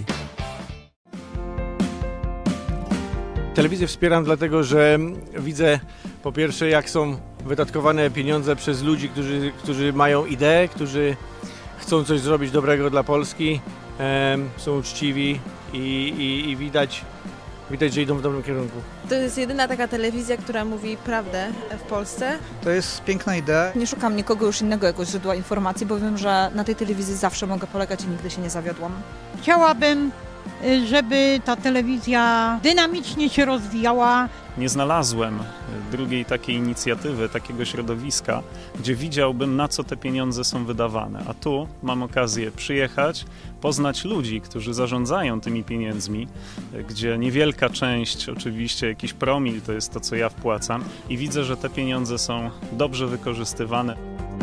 Telewizję wspieram dlatego, że widzę po pierwsze, jak są wydatkowane pieniądze przez ludzi, którzy, którzy mają ideę, którzy chcą coś zrobić dobrego dla Polski, em, są uczciwi i, i, i widać, widać, że idą w dobrym kierunku. To jest jedyna taka telewizja, która mówi prawdę w Polsce. To jest piękna idea. Nie szukam nikogo już innego jako źródła informacji, bo wiem, że na tej telewizji zawsze mogę polegać i nigdy się nie zawiodłam. Chciałabym, żeby ta telewizja dynamicznie się rozwijała. Nie znalazłem drugiej takiej inicjatywy, takiego środowiska, gdzie widziałbym, na co te pieniądze są wydawane. A tu mam okazję przyjechać, poznać ludzi, którzy zarządzają tymi pieniędzmi, gdzie niewielka część, oczywiście jakiś promil, to jest to, co ja wpłacam, i widzę, że te pieniądze są dobrze wykorzystywane.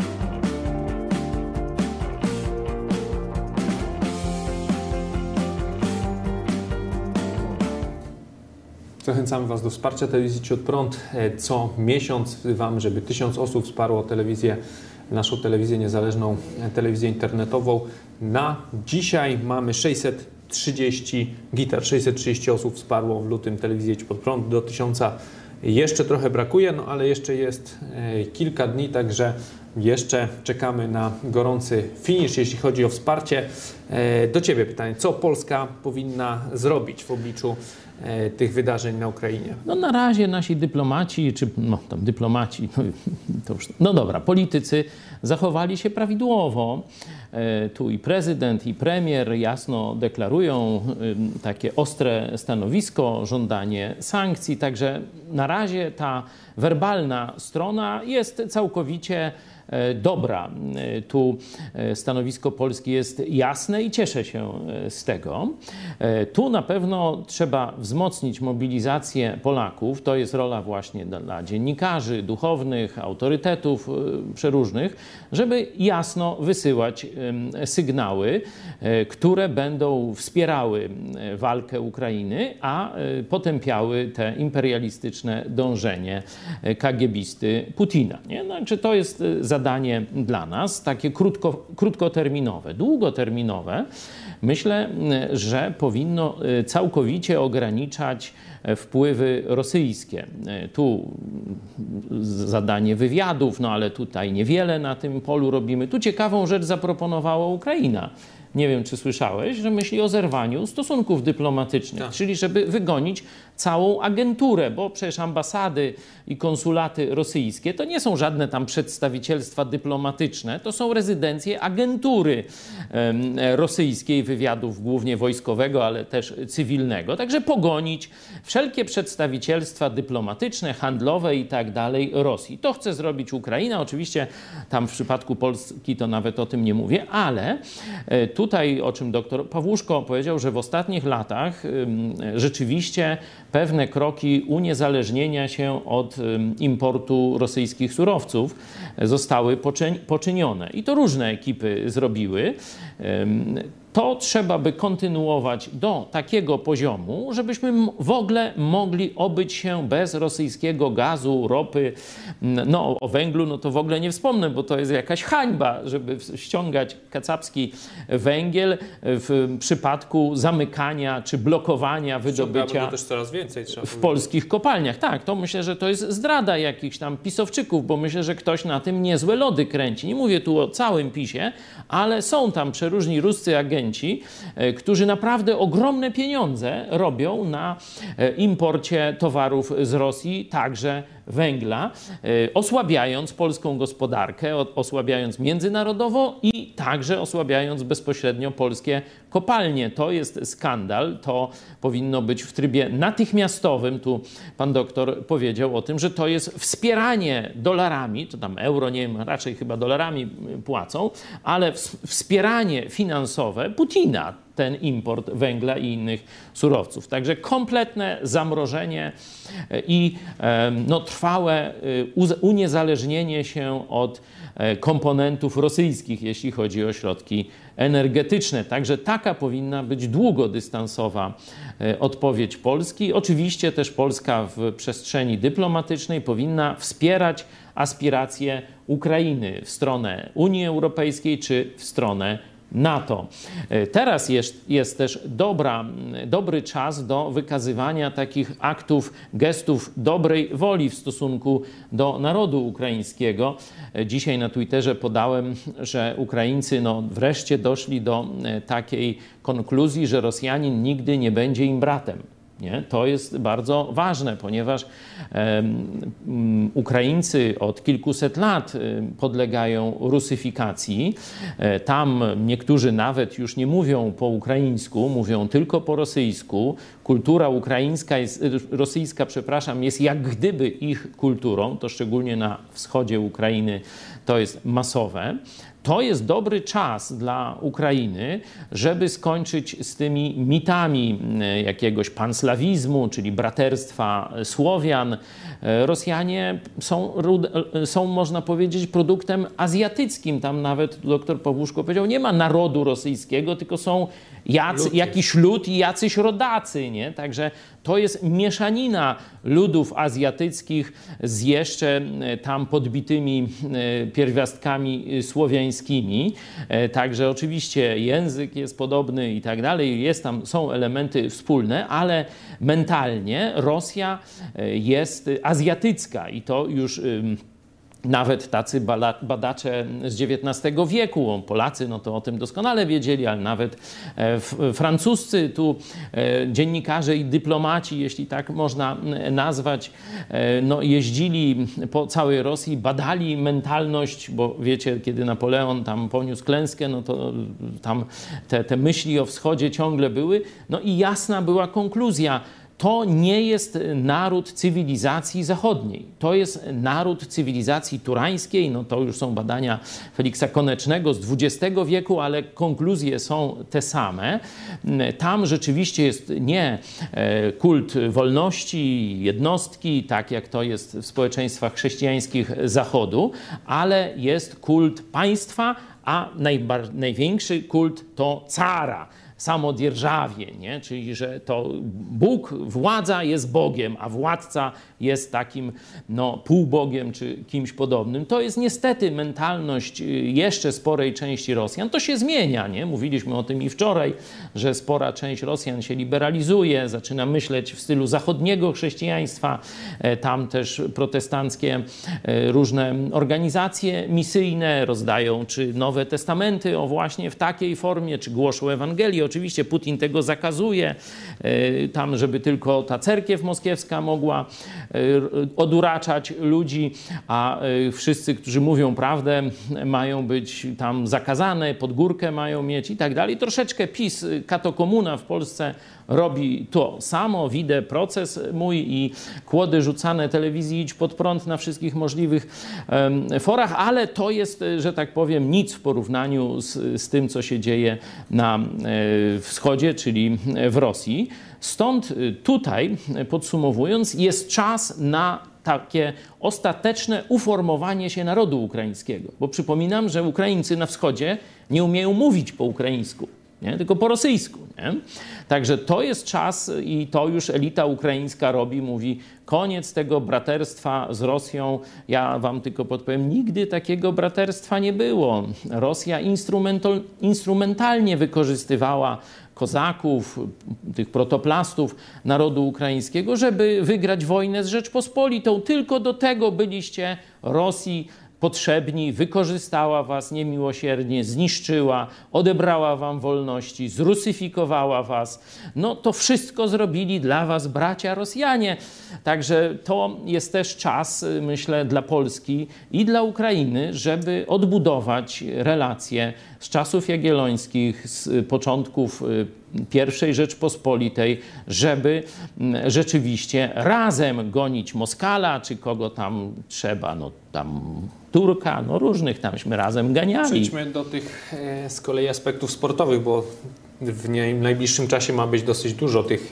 Zachęcamy Was do wsparcia telewizji Idź Pod Prąd. Co miesiąc wzywamy, żeby tysiąc osób wsparło telewizję, naszą telewizję niezależną, telewizję internetową. Na dzisiaj mamy sześćset trzydzieści gitar, sześćset trzydzieści osób wsparło w lutym telewizję Idź Pod Prąd. Do tysiąca jeszcze trochę brakuje, no ale jeszcze jest kilka dni, także jeszcze czekamy na gorący finisz, jeśli chodzi o wsparcie. Do Ciebie pytanie, co Polska powinna zrobić w obliczu tych wydarzeń na Ukrainie? No na razie nasi dyplomaci, czy no tam dyplomaci, no, to już, no dobra, politycy zachowali się prawidłowo. E, tu i prezydent, i premier jasno deklarują y, takie ostre stanowisko, żądanie sankcji, także na razie ta werbalna strona jest całkowicie dobra. Tu stanowisko Polski jest jasne. jasne i cieszę się z tego. Tu na pewno trzeba wzmocnić mobilizację Polaków. To jest rola właśnie dla dziennikarzy, duchownych, autorytetów przeróżnych, żeby jasno wysyłać sygnały, które będą wspierały walkę Ukrainy, a potępiały te imperialistyczne dążenie kagiebisty Putina. Nie? Znaczy, to jest zadanie dla nas, takie krótko, krótkoterminowe. Długoterminowe, myślę, że powinno całkowicie ograniczać wpływy rosyjskie. Tu zadanie wywiadów, no ale tutaj niewiele na tym polu robimy. Tu ciekawą rzecz zaproponowała Ukraina. Nie wiem, czy słyszałeś, że myśli o zerwaniu stosunków dyplomatycznych, tak. Czyli żeby wygonić całą agenturę, bo przecież ambasady i konsulaty rosyjskie to nie są żadne tam przedstawicielstwa dyplomatyczne, to są rezydencje agentury um, rosyjskiej, wywiadów głównie wojskowego, ale też cywilnego. Także pogonić wszelkie przedstawicielstwa dyplomatyczne, handlowe i tak dalej Rosji. To chce zrobić Ukraina. Oczywiście tam w przypadku Polski to nawet o tym nie mówię, ale tu Tutaj, o czym doktor Pawłuszko powiedział, że w ostatnich latach rzeczywiście pewne kroki uniezależnienia się od importu rosyjskich surowców zostały poczynione. I to różne ekipy zrobiły. To trzeba by kontynuować do takiego poziomu, żebyśmy w ogóle mogli obyć się bez rosyjskiego gazu, ropy. No o węglu no to w ogóle nie wspomnę, bo to jest jakaś hańba, żeby ściągać kacapski węgiel w przypadku zamykania czy blokowania wydobycia też coraz więcej, trzeba w powiedzieć. polskich kopalniach. Tak, to myślę, że to jest zdrada jakichś tam pisowczyków, bo myślę, że ktoś na tym niezłe lody kręci. Nie mówię tu o całym PiSie, ale są tam przeróżni ruscy agenci, którzy naprawdę ogromne pieniądze robią na imporcie towarów z Rosji, także węgla, osłabiając polską gospodarkę, osłabiając międzynarodowo i także osłabiając bezpośrednio polskie kopalnie. To jest skandal, to powinno być w trybie natychmiastowym. Tu pan doktor powiedział o tym, że to jest wspieranie dolarami, czy tam euro, nie wiem, raczej chyba dolarami płacą, ale wspieranie finansowe Putina, ten import węgla i innych surowców. Także kompletne zamrożenie i no, trwałe uniezależnienie się od komponentów rosyjskich, jeśli chodzi o środki energetyczne. Także taka powinna być długodystansowa odpowiedź Polski. Oczywiście też Polska w przestrzeni dyplomatycznej powinna wspierać aspiracje Ukrainy w stronę Unii Europejskiej czy w stronę NATO. Teraz jest, jest też dobra, dobry czas do wykazywania takich aktów, gestów dobrej woli w stosunku do narodu ukraińskiego. Dzisiaj na Twitterze podałem, że Ukraińcy no, wreszcie doszli do takiej konkluzji, że Rosjanin nigdy nie będzie im bratem. Nie? To jest bardzo ważne, ponieważ um, Ukraińcy od kilkuset lat podlegają rusyfikacji. Tam niektórzy nawet już nie mówią po ukraińsku, mówią tylko po rosyjsku. Kultura ukraińska, jest, rosyjska, przepraszam, jest jak gdyby ich kulturą, to szczególnie na wschodzie Ukrainy to jest masowe. To jest dobry czas dla Ukrainy, żeby skończyć z tymi mitami jakiegoś panslawizmu, czyli braterstwa Słowian. Rosjanie są, są, można powiedzieć, produktem azjatyckim. Tam nawet doktor Pawłuszko powiedział, nie ma narodu rosyjskiego, tylko są jacy, jakiś lud i jacyś rodacy. Nie? Także to jest mieszanina ludów azjatyckich z jeszcze tam podbitymi pierwiastkami słowiańskimi. Także oczywiście język jest podobny i tak dalej. Jest tam, są elementy wspólne, ale mentalnie Rosja jest azjatycka i to już nawet tacy badacze z dziewiętnastego wieku, Polacy no to o tym doskonale wiedzieli, ale nawet francuscy tu dziennikarze i dyplomaci, jeśli tak można nazwać, no jeździli po całej Rosji, badali mentalność, bo wiecie, kiedy Napoleon tam poniósł klęskę, no to tam te, te myśli o wschodzie ciągle były, no i jasna była konkluzja. to nie jest naród cywilizacji zachodniej. To jest naród cywilizacji turańskiej. No to już są badania Feliksa Konecznego z dwudziestego wieku, ale konkluzje są te same. Tam rzeczywiście jest nie kult wolności, jednostki, tak jak to jest w społeczeństwach chrześcijańskich Zachodu, ale jest kult państwa, a największy kult to cara. Samodierżawie, nie? Czyli że to Bóg, władza jest Bogiem, a władca jest takim no, półbogiem czy kimś podobnym. To jest niestety mentalność jeszcze sporej części Rosjan. To się zmienia, nie? Mówiliśmy o tym i wczoraj, że spora część Rosjan się liberalizuje, zaczyna myśleć w stylu zachodniego chrześcijaństwa. Tam też protestanckie różne organizacje misyjne rozdają czy Nowe Testamenty o właśnie w takiej formie, czy głoszą Ewangelię. Oczywiście Putin tego zakazuje, tam żeby tylko ta cerkiew moskiewska mogła oduraczać ludzi, a wszyscy, którzy mówią prawdę, mają być tam zakazane, pod górkę mają mieć i tak dalej. Troszeczkę PiS, katokomuna w Polsce robi to samo. Widzę proces mój i kłody rzucane telewizji Idź Pod Prąd na wszystkich możliwych um, forach, ale to jest, że tak powiem, nic w porównaniu z, z tym, co się dzieje na e, wschodzie, czyli w Rosji. Stąd tutaj, podsumowując, jest czas na takie ostateczne uformowanie się narodu ukraińskiego. Bo przypominam, że Ukraińcy na wschodzie nie umieją mówić po ukraińsku. Nie? Tylko po rosyjsku. Nie? Także to jest czas i to już elita ukraińska robi, mówi koniec tego braterstwa z Rosją. Ja wam tylko podpowiem, nigdy takiego braterstwa nie było. Rosja instrumental, instrumentalnie wykorzystywała kozaków, tych protoplastów narodu ukraińskiego, żeby wygrać wojnę z Rzeczpospolitą. Tylko do tego byliście Rosji potrzebni, wykorzystała was niemiłosiernie, zniszczyła, odebrała wam wolności, zrusyfikowała was. No to wszystko zrobili dla was bracia Rosjanie. Także to jest też czas, myślę, dla Polski i dla Ukrainy, żeby odbudować relacje z czasów jagiellońskich, z początków pierwszej Rzeczpospolitej, żeby rzeczywiście razem gonić Moskala, czy kogo tam trzeba, no tam Turka, no różnych tamśmy razem ganiali. Przejdźmy do tych e, z kolei aspektów sportowych, bo w nie, najbliższym czasie ma być dosyć dużo tych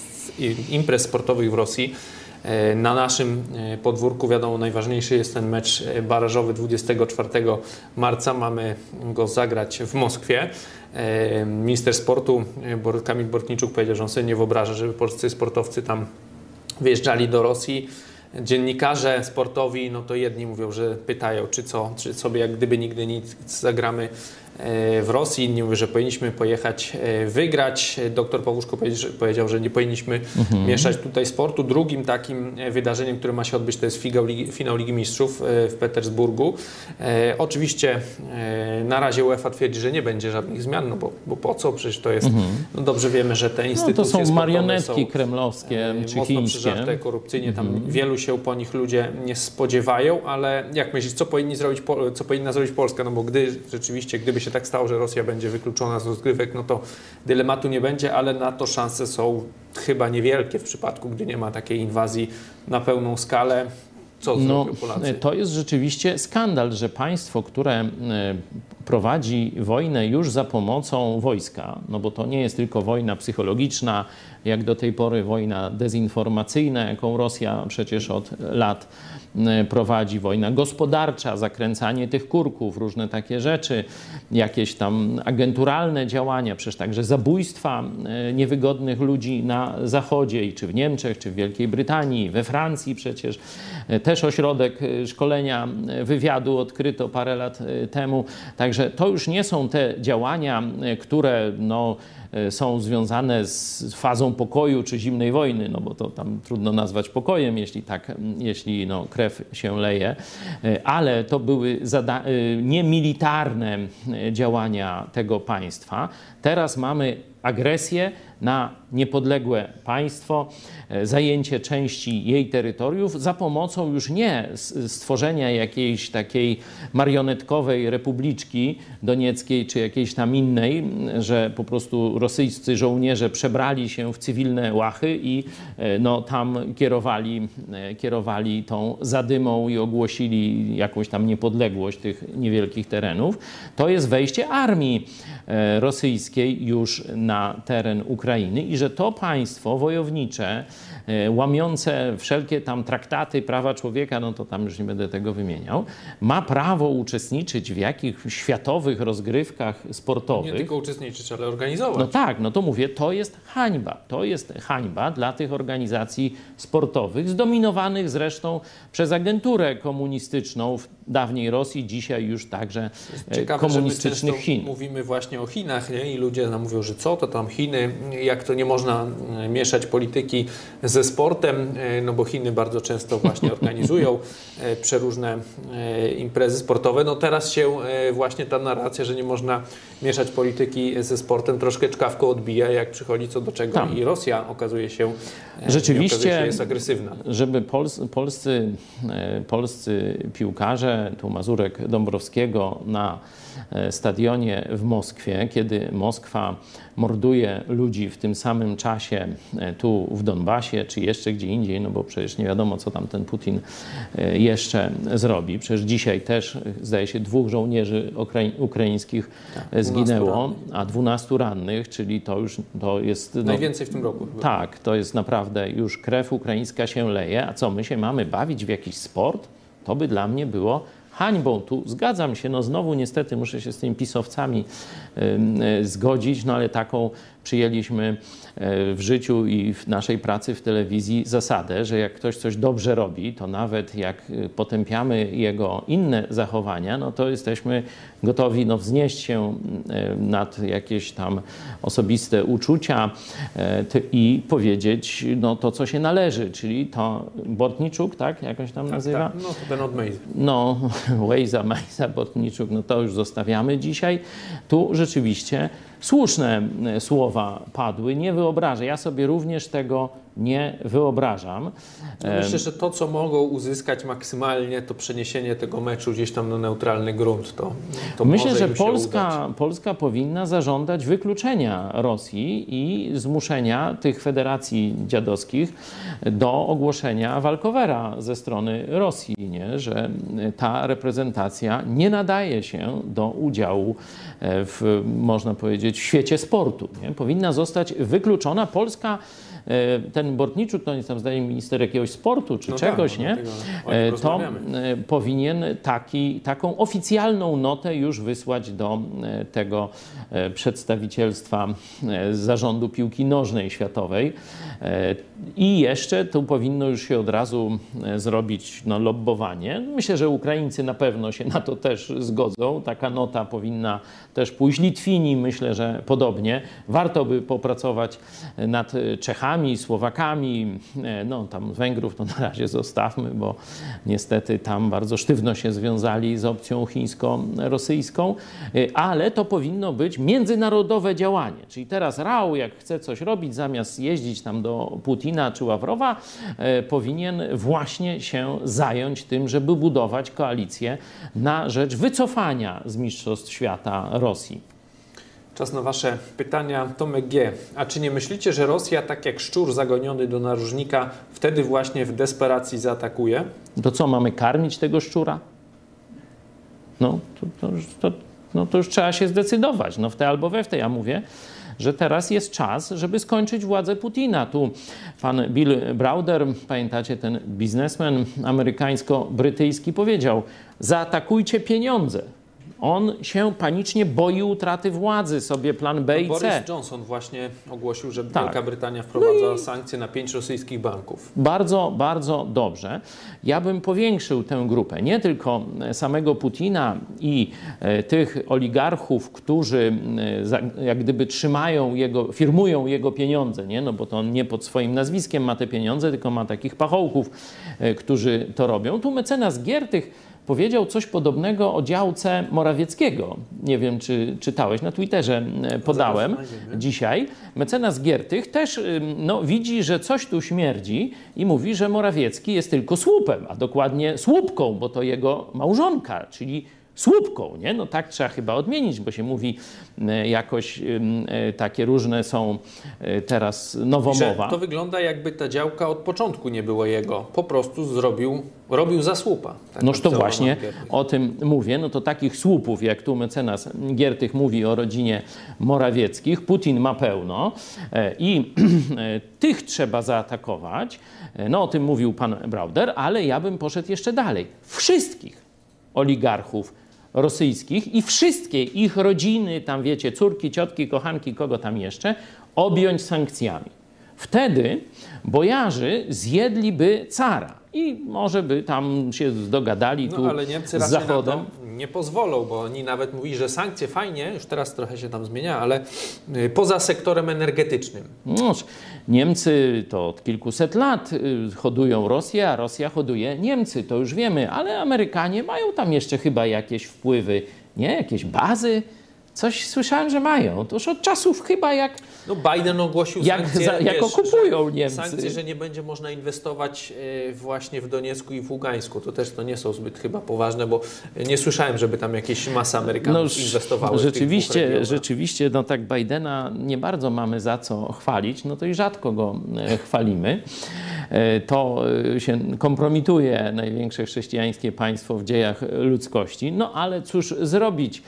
e, imprez sportowych w Rosji. E, na naszym e, podwórku, wiadomo, najważniejszy jest ten mecz barażowy dwudziestego czwartego marca. Mamy go zagrać w Moskwie. E, minister sportu Kamil Bortniczuk powiedział, że on sobie nie wyobraża, żeby polscy sportowcy tam wyjeżdżali do Rosji. Dziennikarze sportowi, no to jedni mówią, że pytają, czy co, czy sobie jak gdyby nigdy nic zagramy w Rosji. Inni mówią, że powinniśmy pojechać wygrać. Doktor Pawłuszko powiedział, że nie powinniśmy mhm. mieszać tutaj sportu. Drugim takim wydarzeniem, które ma się odbyć, to jest finał Ligi, finał Ligi Mistrzów w Petersburgu. E, oczywiście e, na razie UEFA twierdzi, że nie będzie żadnych zmian, no bo, bo po co? Przecież to jest, mhm. no dobrze wiemy, że te instytucje no to są marionetki są, kremlowskie e, czy mocno chińskie. przyżarte korupcyjnie, tam mhm. wielu się po nich ludzie nie spodziewają, ale jak myślisz, co powinni zrobić, co powinna zrobić Polska? No bo gdy rzeczywiście, gdyby się tak stało, że Rosja będzie wykluczona z rozgrywek, no to dylematu nie będzie, ale na to szanse są chyba niewielkie w przypadku, gdy nie ma takiej inwazji na pełną skalę. Co zrobią no, Polacy? To jest rzeczywiście skandal, że państwo, które prowadzi wojnę już za pomocą wojska, no bo to nie jest tylko wojna psychologiczna, jak do tej pory wojna dezinformacyjna, jaką Rosja przecież od lat prowadzi, wojna gospodarcza, zakręcanie tych kurków, różne takie rzeczy, jakieś tam agenturalne działania, przecież także zabójstwa niewygodnych ludzi na Zachodzie, czy w Niemczech, czy w Wielkiej Brytanii, we Francji przecież. Też ośrodek szkolenia wywiadu odkryto parę lat temu. Także to już nie są te działania, które no, są związane z fazą pokoju czy zimnej wojny, no bo to tam trudno nazwać pokojem, jeśli tak, jeśli no, krew się leje, ale to były niemilitarne działania tego państwa. Teraz mamy agresję na niepodległe państwo, zajęcie części jej terytoriów za pomocą już nie stworzenia jakiejś takiej marionetkowej republiczki donieckiej czy jakiejś tam innej, że po prostu rosyjscy żołnierze przebrali się w cywilne łachy i no, tam kierowali, kierowali tą zadymą i ogłosili jakąś tam niepodległość tych niewielkich terenów. To jest wejście armii rosyjskiej już na teren Ukrainy i że to państwo wojownicze, łamiące wszelkie tam traktaty prawa człowieka, no to tam już nie będę tego wymieniał, ma prawo uczestniczyć w jakichś światowych rozgrywkach sportowych. Nie tylko uczestniczyć, ale organizować. No tak, no to mówię, to jest hańba. To jest hańba dla tych organizacji sportowych, zdominowanych zresztą przez agenturę komunistyczną w dawniej Rosji, dzisiaj już także ciekawe, komunistycznych że my Chin. Mówimy właśnie o Chinach, nie? I ludzie nam mówią, że co to tam Chiny, jak to nie można mieszać polityki ze sportem, no bo Chiny bardzo często właśnie organizują przeróżne imprezy sportowe. No teraz się właśnie ta narracja, że nie można mieszać polityki ze sportem, troszkę czkawką odbija, jak przychodzi co do czego Tam. i Rosja okazuje się, Rzeczywiście, okazuje się jest agresywna. Żeby pols polscy, polscy piłkarze, tu Mazurek Dąbrowskiego na stadionie w Moskwie, kiedy Moskwa morduje ludzi w tym samym czasie tu w Donbasie, czy jeszcze gdzie indziej, no bo przecież nie wiadomo, co tam ten Putin jeszcze zrobi. Przecież dzisiaj też, zdaje się, dwóch żołnierzy ukraińskich tak, zginęło, rannych. a dwunastu rannych, czyli to już to jest... No, najwięcej w tym roku. Chyba. Tak, to jest naprawdę już krew ukraińska się leje, a co, my się mamy bawić w jakiś sport? To by dla mnie było hańbą. Tu zgadzam się, no znowu niestety muszę się z tymi pisowcami y, zgodzić, no ale taką przyjęliśmy w życiu i w naszej pracy w telewizji zasadę, że jak ktoś coś dobrze robi, to nawet jak potępiamy jego inne zachowania, no to jesteśmy gotowi no, wznieść się nad jakieś tam osobiste uczucia i powiedzieć no, to, co się należy, czyli to Bortniczuk, tak? Jakoś tam tak, nazywa? Tak. No to ten od Mejzy. No, Łejza, Majza, Bortniczuk, no to już zostawiamy dzisiaj. Tu rzeczywiście słuszne słowa padły. Nie wyobrażę. Ja sobie również tego nie wyobrażam. Myślę, że to, co mogą uzyskać maksymalnie, to przeniesienie tego meczu gdzieś tam na neutralny grunt. To, to Myślę, może że im się Polska, udać. Polska powinna zażądać wykluczenia Rosji i zmuszenia tych federacji dziadowskich do ogłoszenia walkowera ze strony Rosji, nie? Że ta reprezentacja nie nadaje się do udziału w, można powiedzieć, w świecie sportu. Nie? Powinna zostać wykluczona. Polska, ten Bortniczuk, to jest tam zdaje minister jakiegoś sportu czy no czegoś, tak, nie? Tego, to powinien taki, taką oficjalną notę już wysłać do tego przedstawicielstwa Zarządu Piłki Nożnej Światowej. I jeszcze tu powinno już się od razu zrobić no, lobbowanie. Myślę, że Ukraińcy na pewno się na to też zgodzą. Taka nota powinna też pójść. Litwini myślę, że podobnie. Warto by popracować nad Czechami, Słowakami, no tam Węgrów to na razie zostawmy, bo niestety tam bardzo sztywno się związali z opcją chińsko-rosyjską, ale to powinno być międzynarodowe działanie. Czyli teraz Rau, jak chce coś robić, zamiast jeździć tam do Putina czy Ławrowa, powinien właśnie się zająć tym, żeby budować koalicję na rzecz wycofania z Mistrzostw Świata Rosji. Czas na Wasze pytania. Tomek G. A czy nie myślicie, że Rosja, tak jak szczur zagoniony do narożnika, wtedy właśnie w desperacji zaatakuje? To co, mamy karmić tego szczura? No, to, to, to, no, to już trzeba się zdecydować. No w te albo we w te. Ja mówię, że teraz jest czas, żeby skończyć władzę Putina. Tu pan Bill Browder, pamiętacie, ten biznesmen amerykańsko-brytyjski powiedział: zaatakujcie pieniądze. On się panicznie boi utraty władzy, sobie plan B i no, C. Boris Johnson właśnie ogłosił, że tak. Wielka Brytania wprowadza no i... sankcje na pięć rosyjskich banków. Bardzo, bardzo dobrze. Ja bym powiększył tę grupę. Nie tylko samego Putina i e, tych oligarchów, którzy e, za, jak gdyby trzymają jego, firmują jego pieniądze, nie? No bo to on nie pod swoim nazwiskiem ma te pieniądze, tylko ma takich pachołków, e, którzy to robią. Tu mecenas Giertych powiedział coś podobnego o działce Morawieckiego. Nie wiem, czy czytałeś, na Twitterze podałem dzisiaj. Mecenas Giertych też no, widzi, że coś tu śmierdzi i mówi, że Morawiecki jest tylko słupem, a dokładnie słupką, bo to jego małżonka, czyli słupką, nie? No tak trzeba chyba odmienić, bo się mówi jakoś takie różne są teraz nowomowa. Że to wygląda, jakby ta działka od początku nie było jego. Po prostu zrobił, robił za słupa. Tak Noż to właśnie o tym mówię. No to takich słupów, jak tu mecenas Giertych mówi o rodzinie Morawieckich, Putin ma pełno i tych trzeba zaatakować. No o tym mówił pan Brauder, ale ja bym poszedł jeszcze dalej. Wszystkich oligarchów rosyjskich i wszystkie ich rodziny, tam wiecie, córki, ciotki, kochanki, kogo tam jeszcze, objąć sankcjami. Wtedy bojarzy zjedliby cara i może by tam się dogadali no, tu ale Niemcy z Zachodem. Na to nie pozwolą, bo oni nawet mówili, że sankcje fajnie, już teraz trochę się tam zmienia, ale poza sektorem energetycznym. No, Niemcy to od kilkuset lat hodują Rosję, a Rosja hoduje Niemcy, to już wiemy, ale Amerykanie mają tam jeszcze chyba jakieś wpływy, nie? Jakieś bazy. Coś słyszałem, że mają. To już od czasów chyba jak... No Biden ogłosił jak sankcje, za, jako wiesz, kupują że, Niemcy. sankcje, że nie będzie można inwestować y, właśnie w Doniecku i w Ługańsku. To też to nie są zbyt chyba poważne, bo nie słyszałem, żeby tam jakieś masa Amerykanów no, inwestowały rzeczywiście, w tych rzeczywiście, no tak Bidena nie bardzo mamy za co chwalić, no to i rzadko go chwalimy. To się kompromituje największe chrześcijańskie państwo w dziejach ludzkości. No ale cóż zrobić?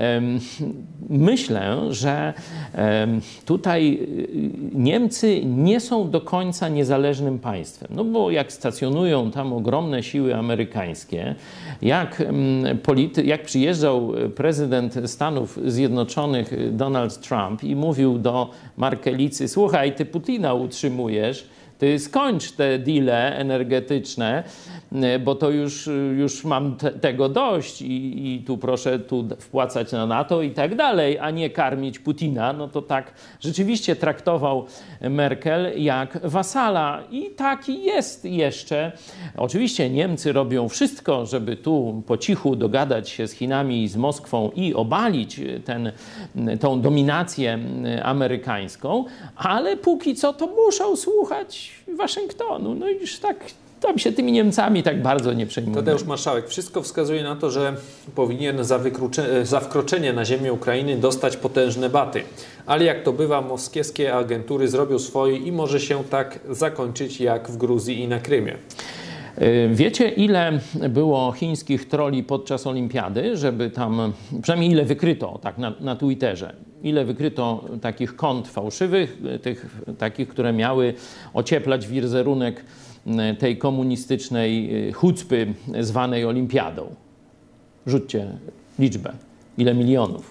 Myślę, że tutaj Niemcy nie są do końca niezależnym państwem. No bo jak stacjonują tam ogromne siły amerykańskie, jak, polity, jak przyjeżdżał prezydent Stanów Zjednoczonych Donald Trump i mówił do Markelicy: słuchaj, ty Putina utrzymujesz, ty skończ te deale energetyczne, bo to już, już mam te, tego dość i, i tu proszę tu wpłacać na NATO i tak dalej, a nie karmić Putina. No to tak rzeczywiście traktował Merkel jak wasala i taki jest jeszcze. Oczywiście Niemcy robią wszystko, żeby tu po cichu dogadać się z Chinami i z Moskwą i obalić ten, tą dominację amerykańską, ale póki co to muszą słuchać Waszyngtonu. No i już tak tam się tymi Niemcami tak bardzo nie przejmuje. Tadeusz Marszałek, wszystko wskazuje na to, że powinien za, za wkroczenie na ziemię Ukrainy dostać potężne baty. Ale jak to bywa, moskiewskie agentury zrobią swoje i może się tak zakończyć jak w Gruzji i na Krymie. Wiecie, ile było chińskich troli podczas olimpiady, żeby tam, przynajmniej ile wykryto tak na, na Twitterze, ile wykryto takich kont fałszywych, tych takich, które miały ocieplać wizerunek tej komunistycznej chucpy zwanej olimpiadą. Rzućcie liczbę. Ile milionów?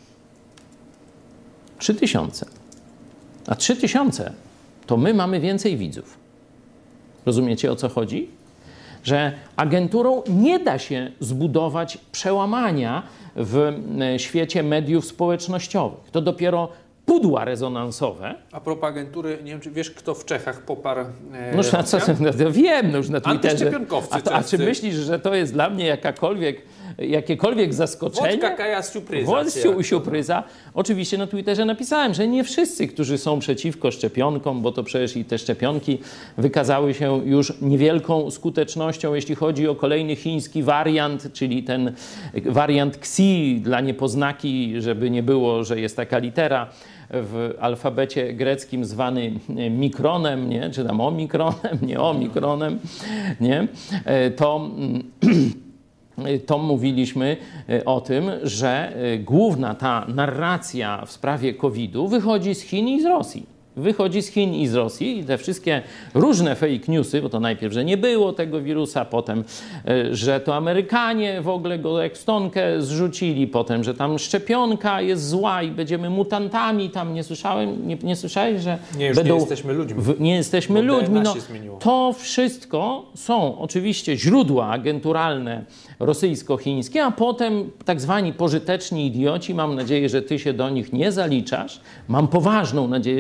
Trzy tysiące. A trzy tysiące to my mamy więcej widzów. Rozumiecie, o co chodzi? Że agenturą nie da się zbudować przełamania w świecie mediów społecznościowych. To dopiero pudła rezonansowe. A propos agentury, nie wiem, czy wiesz, kto w Czechach poparł e, no, na co, no, wiem, no już na Twitterze. Antyszczepionkowcy. A, to, a czy myślisz, że to jest dla mnie jakakolwiek, jakiekolwiek zaskoczenie? Wodka kaja siupryza. Wodka siupryza. Oczywiście na Twitterze napisałem, że nie wszyscy, którzy są przeciwko szczepionkom, bo to przecież i te szczepionki wykazały się już niewielką skutecznością, jeśli chodzi o kolejny chiński wariant, czyli ten wariant Xi dla niepoznaki, żeby nie było, że jest taka litera w alfabecie greckim zwany mikronem, nie? Czy tam omikronem, nie omikronem, nie? To, to mówiliśmy o tym, że główna ta narracja w sprawie kowida wychodzi z Chin i z Rosji. Wychodzi z Chin i z Rosji i te wszystkie różne fake newsy, bo to najpierw, że nie było tego wirusa, potem, że to Amerykanie w ogóle go jak stonkę zrzucili, potem, że tam szczepionka jest zła i będziemy mutantami, tam nie słyszałem, nie, nie słyszałeś, że nie, już będą... nie jesteśmy ludźmi. W, nie jesteśmy bo ludźmi. No, zmieniło. to wszystko są oczywiście źródła agenturalne rosyjsko-chińskie, a potem tak zwani pożyteczni idioci, mam nadzieję, że ty się do nich nie zaliczasz, mam poważną nadzieję, że jak słuchasz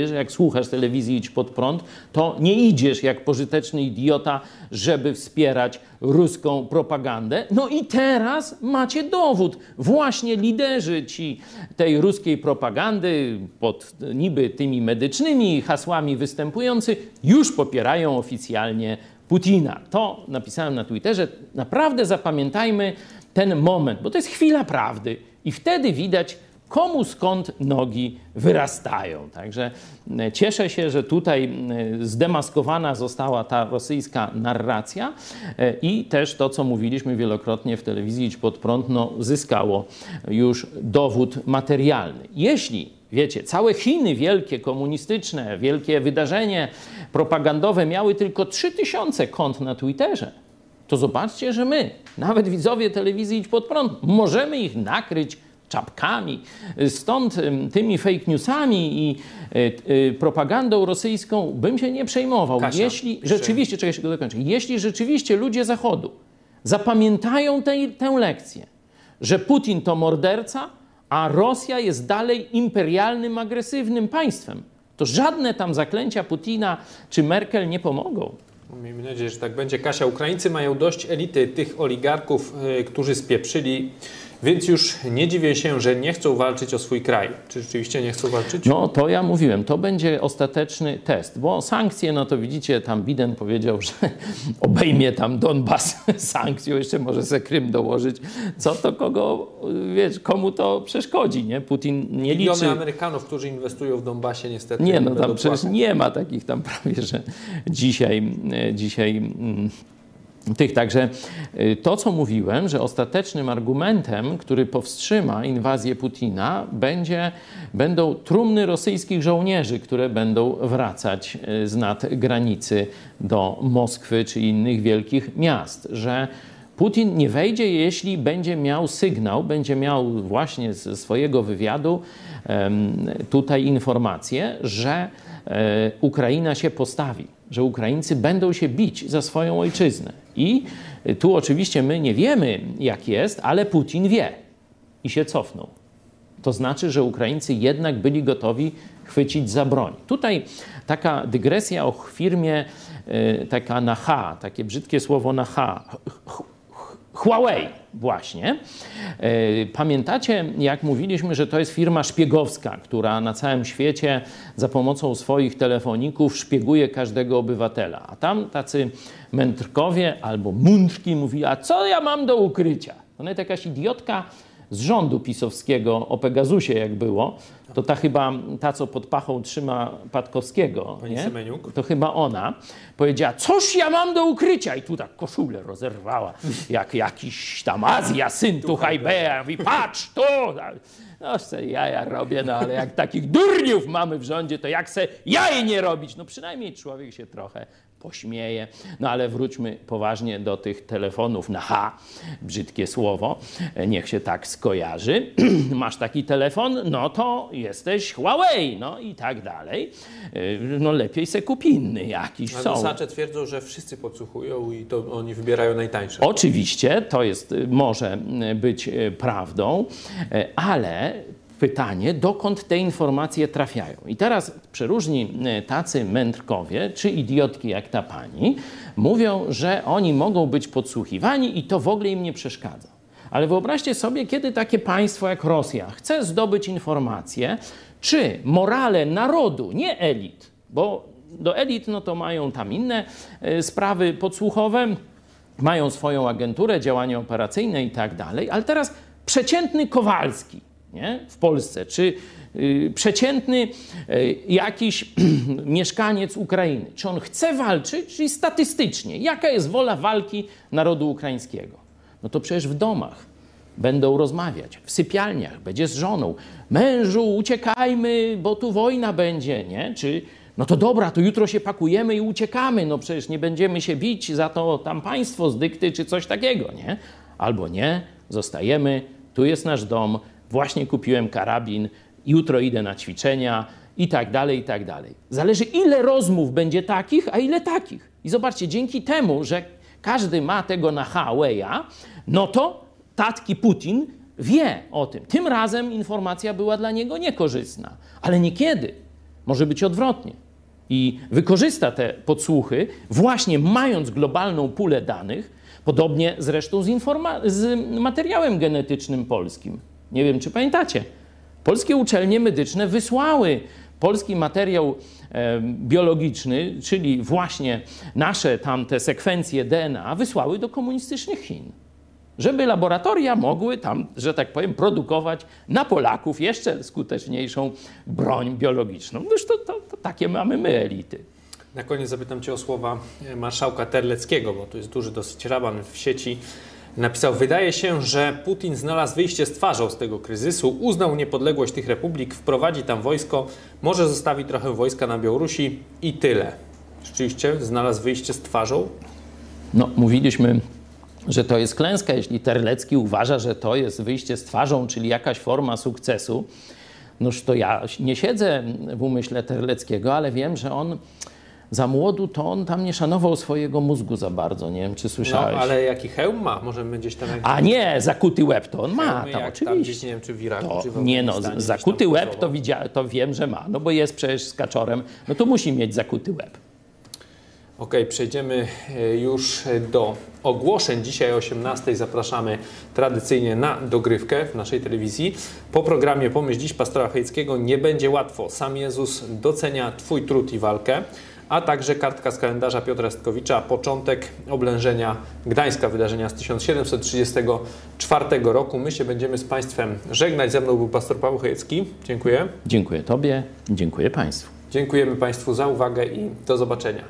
słuchasz telewizji Idź Pod Prąd, to nie idziesz jak pożyteczny idiota, żeby wspierać ruską propagandę. No i teraz macie dowód. Właśnie liderzy ci tej ruskiej propagandy pod niby tymi medycznymi hasłami występujący już popierają oficjalnie Putina. To napisałem na Twitterze. Naprawdę zapamiętajmy ten moment, bo to jest chwila prawdy i wtedy widać, komu skąd nogi wyrastają. Także cieszę się, że tutaj zdemaskowana została ta rosyjska narracja i też to, co mówiliśmy wielokrotnie w telewizji Idź Pod Prąd, no, zyskało już dowód materialny. Jeśli, wiecie, całe Chiny wielkie, komunistyczne, wielkie wydarzenie propagandowe miały tylko trzy tysiące kont na Twitterze, to zobaczcie, że my, nawet widzowie telewizji Idź Pod Prąd, możemy ich nakryć czapkami. Stąd tymi fake newsami i y, y, propagandą rosyjską bym się nie przejmował. Kasia, jeśli rzeczywiście, czekaj, się go dokończę, jeśli rzeczywiście ludzie Zachodu zapamiętają tę, tę lekcję, że Putin to morderca, a Rosja jest dalej imperialnym, agresywnym państwem, to żadne tam zaklęcia Putina czy Merkel nie pomogą. Miejmy nadzieję, że tak będzie. Kasia, Ukraińcy mają dość elity tych oligarchów, yy, którzy spieprzyli, więc już nie dziwię się, że nie chcą walczyć o swój kraj. Czy rzeczywiście nie chcą walczyć? No to ja mówiłem, to będzie ostateczny test, bo sankcje, no to widzicie, tam Biden powiedział, że obejmie tam Donbas sankcją, jeszcze może se Krym dołożyć. Co to kogo, wiesz, komu to przeszkodzi, nie? Putin nie liczy... Miliony Amerykanów, którzy inwestują w Donbasie, niestety nie, no tam będą przecież płakać. Nie ma takich tam prawie, że dzisiaj, dzisiaj mm, tych. Także to, co mówiłem, że ostatecznym argumentem, który powstrzyma inwazję Putina, będzie, będą trumny rosyjskich żołnierzy, które będą wracać z nad granicy do Moskwy czy innych wielkich miast. Że Putin nie wejdzie, jeśli będzie miał sygnał, będzie miał właśnie ze swojego wywiadu um, tutaj informację, że um, Ukraina się postawi, że Ukraińcy będą się bić za swoją ojczyznę. I tu oczywiście my nie wiemy, jak jest, ale Putin wie i się cofnął. To znaczy, że Ukraińcy jednak byli gotowi chwycić za broń. Tutaj taka dygresja o firmie, y, taka na H, takie brzydkie słowo na H, Huawei właśnie. Pamiętacie, jak mówiliśmy, że to jest firma szpiegowska, która na całym świecie za pomocą swoich telefoników szpieguje każdego obywatela. A tam tacy mędrkowie albo mądrki mówili, a co ja mam do ukrycia? To nawet jakaś idiotka z rządu pisowskiego o Pegasusie jak było, to ta chyba, ta co pod pachą trzyma Patkowskiego, Pani nie? Semeniuk? To chyba ona powiedziała, coś ja mam do ukrycia i tu tak koszulę rozerwała, jak jakiś tam Azja, syn tu Hajbea, mówi patrz tu! No se jaja robię, no ale jak takich durniów mamy w rządzie, to jak se jaj nie robić? No przynajmniej człowiek się trochę pośmieje. No ale wróćmy poważnie do tych telefonów na H, brzydkie słowo, niech się tak skojarzy. Masz taki telefon, no to jesteś Huawei, no i tak dalej. No lepiej se kup inny jakiś. A są. nosacze twierdzą, że wszyscy podsłuchują i to oni wybierają najtańsze. Oczywiście, to jest, może być prawdą, ale pytanie, dokąd te informacje trafiają. I teraz przeróżni tacy mędrkowie, czy idiotki jak ta pani, mówią, że oni mogą być podsłuchiwani i to w ogóle im nie przeszkadza. Ale wyobraźcie sobie, kiedy takie państwo jak Rosja chce zdobyć informacje, czy morale narodu, nie elit, bo do elit no to mają tam inne y, sprawy podsłuchowe, mają swoją agenturę, działania operacyjne i tak dalej, ale teraz przeciętny Kowalski, nie? W Polsce, czy y, przeciętny y, jakiś mieszkaniec Ukrainy, czy on chce walczyć, czyli statystycznie, jaka jest wola walki narodu ukraińskiego? No to przecież w domach będą rozmawiać, w sypialniach, będzie z żoną, mężu, uciekajmy, bo tu wojna będzie, nie? Czy no to dobra, to jutro się pakujemy i uciekamy, no przecież nie będziemy się bić za to tam państwo z dykty, czy coś takiego, nie? Albo nie, zostajemy, tu jest nasz dom, właśnie kupiłem karabin, jutro idę na ćwiczenia i tak dalej, i tak dalej. Zależy, ile rozmów będzie takich, a ile takich. I zobaczcie, dzięki temu, że każdy ma tego na Huawei'a, no to tatki Putin wie o tym. Tym razem informacja była dla niego niekorzystna. Ale niekiedy Może być odwrotnie. I wykorzysta te podsłuchy, właśnie mając globalną pulę danych, podobnie zresztą z, informa- z materiałem genetycznym polskim. Nie wiem, czy pamiętacie. Polskie uczelnie medyczne wysłały polski materiał e, biologiczny, czyli właśnie nasze tamte sekwencje D N A, wysłały do komunistycznych Chin, żeby laboratoria mogły tam, że tak powiem, produkować na Polaków jeszcze skuteczniejszą broń biologiczną. Noż to, to, to takie mamy my elity. Na koniec zapytam Cię o słowa marszałka Terleckiego, bo tu jest duży dosyć raban w sieci. Napisał: wydaje się, że Putin znalazł wyjście z twarzą z tego kryzysu, uznał niepodległość tych republik, wprowadzi tam wojsko, może zostawi trochę wojska na Białorusi i tyle. Rzeczywiście znalazł wyjście z twarzą? No, mówiliśmy, że to jest klęska. Jeśli Terlecki uważa, że to jest wyjście z twarzą, czyli jakaś forma sukcesu, noż to ja nie siedzę w umyśle Terleckiego, ale wiem, że on za młodu to on tam nie szanował swojego mózgu za bardzo. Nie wiem, czy słyszałeś. No, ale jaki hełm ma? Możemy gdzieś tam... A nie, zakuty łeb to on ma, tam oczywiście. Tam gdzieś, nie wiem, czy w Iraku, to, czy w nie no, zakuty łeb pozował. to, widzia, to wiem, że ma, no bo jest przecież z Kaczorem, no to musi mieć zakuty łeb. Okej, okay, przejdziemy już do ogłoszeń. Dzisiaj o osiemnastej zapraszamy tradycyjnie na dogrywkę w naszej telewizji. Po programie Pomyśl dziś pastora Chojeckiego nie będzie łatwo. Sam Jezus docenia Twój trud i walkę, a także kartka z kalendarza Piotra Estkowicza, początek oblężenia Gdańska, wydarzenia z tysiąc siedemset trzydziestego czwartego roku. My się będziemy z Państwem żegnać. Ze mną był pastor Paweł Chojecki. Dziękuję. Dziękuję Tobie, dziękuję Państwu. Dziękujemy Państwu za uwagę i do zobaczenia.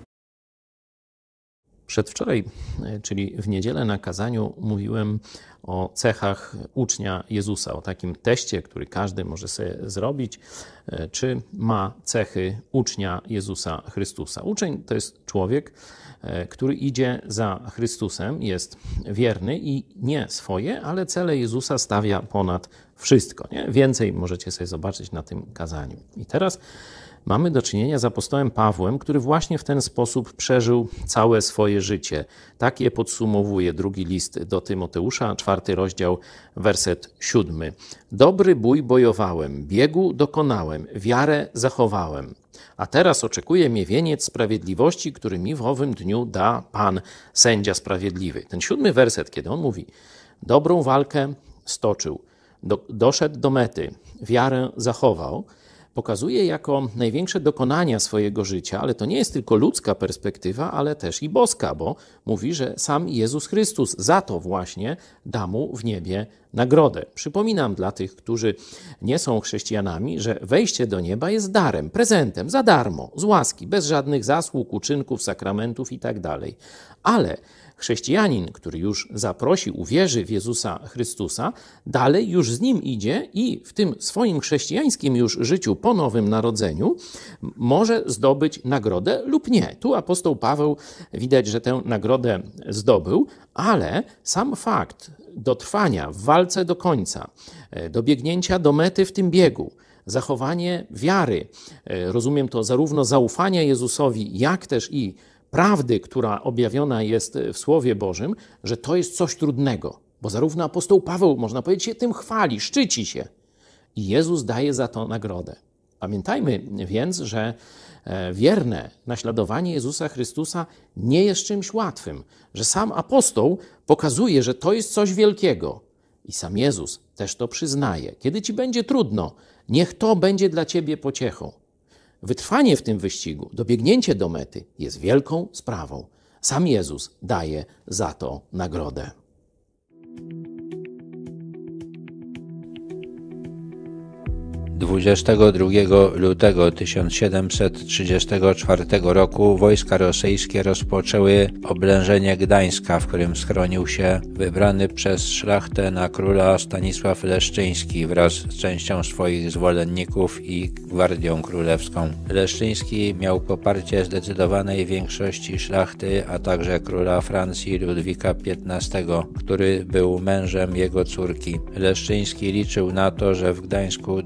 Przedwczoraj, czyli w niedzielę na kazaniu, mówiłem o cechach ucznia Jezusa, o takim teście, który każdy może sobie zrobić, czy ma cechy ucznia Jezusa Chrystusa. Uczeń to jest człowiek, który idzie za Chrystusem, jest wierny i nie swoje, ale cele Jezusa stawia ponad wszystko. Nie? Więcej możecie sobie zobaczyć na tym kazaniu. I teraz mamy do czynienia z apostołem Pawłem, który właśnie w ten sposób przeżył całe swoje życie. Tak je podsumowuje drugi list do Tymoteusza, czwarty rozdział, werset siódmy. Dobry bój bojowałem, biegu dokonałem, wiarę zachowałem. A teraz oczekuje mnie wieniec sprawiedliwości, który mi w owym dniu da Pan, sędzia sprawiedliwy. Ten siódmy werset, kiedy on mówi, dobrą walkę stoczył, do, doszedł do mety, wiarę zachował, pokazuje jako największe dokonania swojego życia, ale to nie jest tylko ludzka perspektywa, ale też i boska, bo mówi, że sam Jezus Chrystus za to właśnie da mu w niebie nagrodę. Przypominam dla tych, którzy nie są chrześcijanami, że wejście do nieba jest darem, prezentem, za darmo, z łaski, bez żadnych zasług, uczynków, sakramentów i tak dalej. Ale chrześcijanin, który już zaprosi, uwierzy w Jezusa Chrystusa, dalej już z Nim idzie i w tym swoim chrześcijańskim już życiu po nowym narodzeniu może zdobyć nagrodę lub nie. Tu apostoł Paweł widać, że tę nagrodę zdobył, ale sam fakt dotrwania w walce do końca, dobiegnięcia do mety w tym biegu, zachowanie wiary, rozumiem to zarówno zaufania Jezusowi, jak też i prawdy, która objawiona jest w Słowie Bożym, że to jest coś trudnego, bo zarówno apostoł Paweł, można powiedzieć, się tym chwali, szczyci się i Jezus daje za to nagrodę. Pamiętajmy więc, że wierne naśladowanie Jezusa Chrystusa nie jest czymś łatwym, że sam apostoł pokazuje, że to jest coś wielkiego i sam Jezus też to przyznaje. Kiedy ci będzie trudno, niech to będzie dla ciebie pociechą. Wytrwanie w tym wyścigu, dobiegnięcie do mety jest wielką sprawą. Sam Jezus daje za to nagrodę. dwudziestego drugiego lutego tysiąc siedemset trzydziestego czwartego roku wojska rosyjskie rozpoczęły oblężenie Gdańska, w którym schronił się wybrany przez szlachtę na króla Stanisław Leszczyński wraz z częścią swoich zwolenników i gwardią królewską. Leszczyński miał poparcie zdecydowanej większości szlachty, a także króla Francji Ludwika piętnastego, który był mężem jego córki. Leszczyński liczył na to, że w Gdańsku doczeka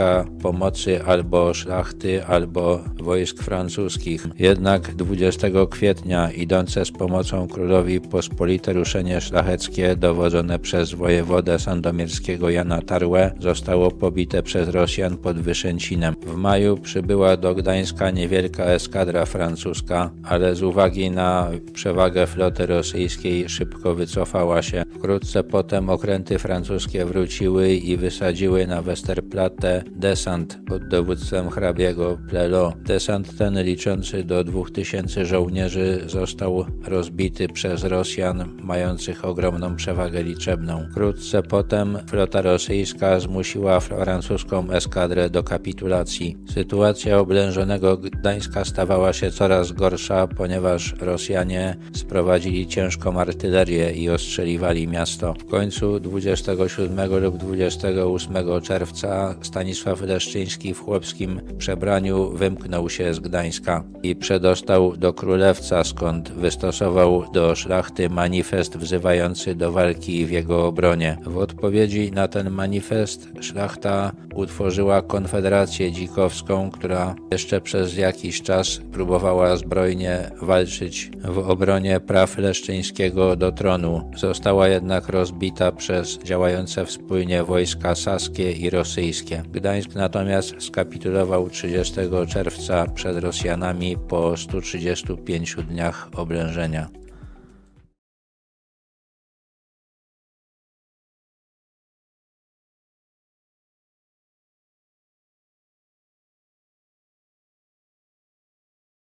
szuka pomocy albo szlachty, albo wojsk francuskich. Jednak dwudziestego kwietnia idące z pomocą królowi pospolite ruszenie szlacheckie dowodzone przez wojewodę sandomierskiego Jana Tarłę zostało pobite przez Rosjan pod Wyszęcinem. W maju przybyła do Gdańska niewielka eskadra francuska, ale z uwagi na przewagę floty rosyjskiej szybko wycofała się. Wkrótce potem okręty francuskie wróciły i wysadziły na Westerplatte desant pod dowództwem hrabiego Plelo. Desant ten, liczący do dwóch tysięcy żołnierzy, został rozbity przez Rosjan mających ogromną przewagę liczebną. Wkrótce potem flota rosyjska zmusiła francuską eskadrę do kapitulacji. Sytuacja oblężonego Gdańska stawała się coraz gorsza, ponieważ Rosjanie sprowadzili ciężką artylerię i ostrzeliwali miasto. W końcu dwudziestego siódmego lub dwudziestego ósmego czerwca Stanisław Leszczyński w chłopskim przebraniu wymknął się z Gdańska i przedostał do Królewca, skąd wystosował do szlachty manifest wzywający do walki w jego obronie. W odpowiedzi na ten manifest szlachta utworzyła Konfederację Dzikowską, która jeszcze przez jakiś czas próbowała zbrojnie walczyć w obronie praw Leszczyńskiego do tronu. Została jednak rozbita przez działające wspólnie wojska saskie i rosyjskie. Gdańsk natomiast skapitulował trzydziestego czerwca przed Rosjanami po stu trzydziestu pięciu dniach oblężenia.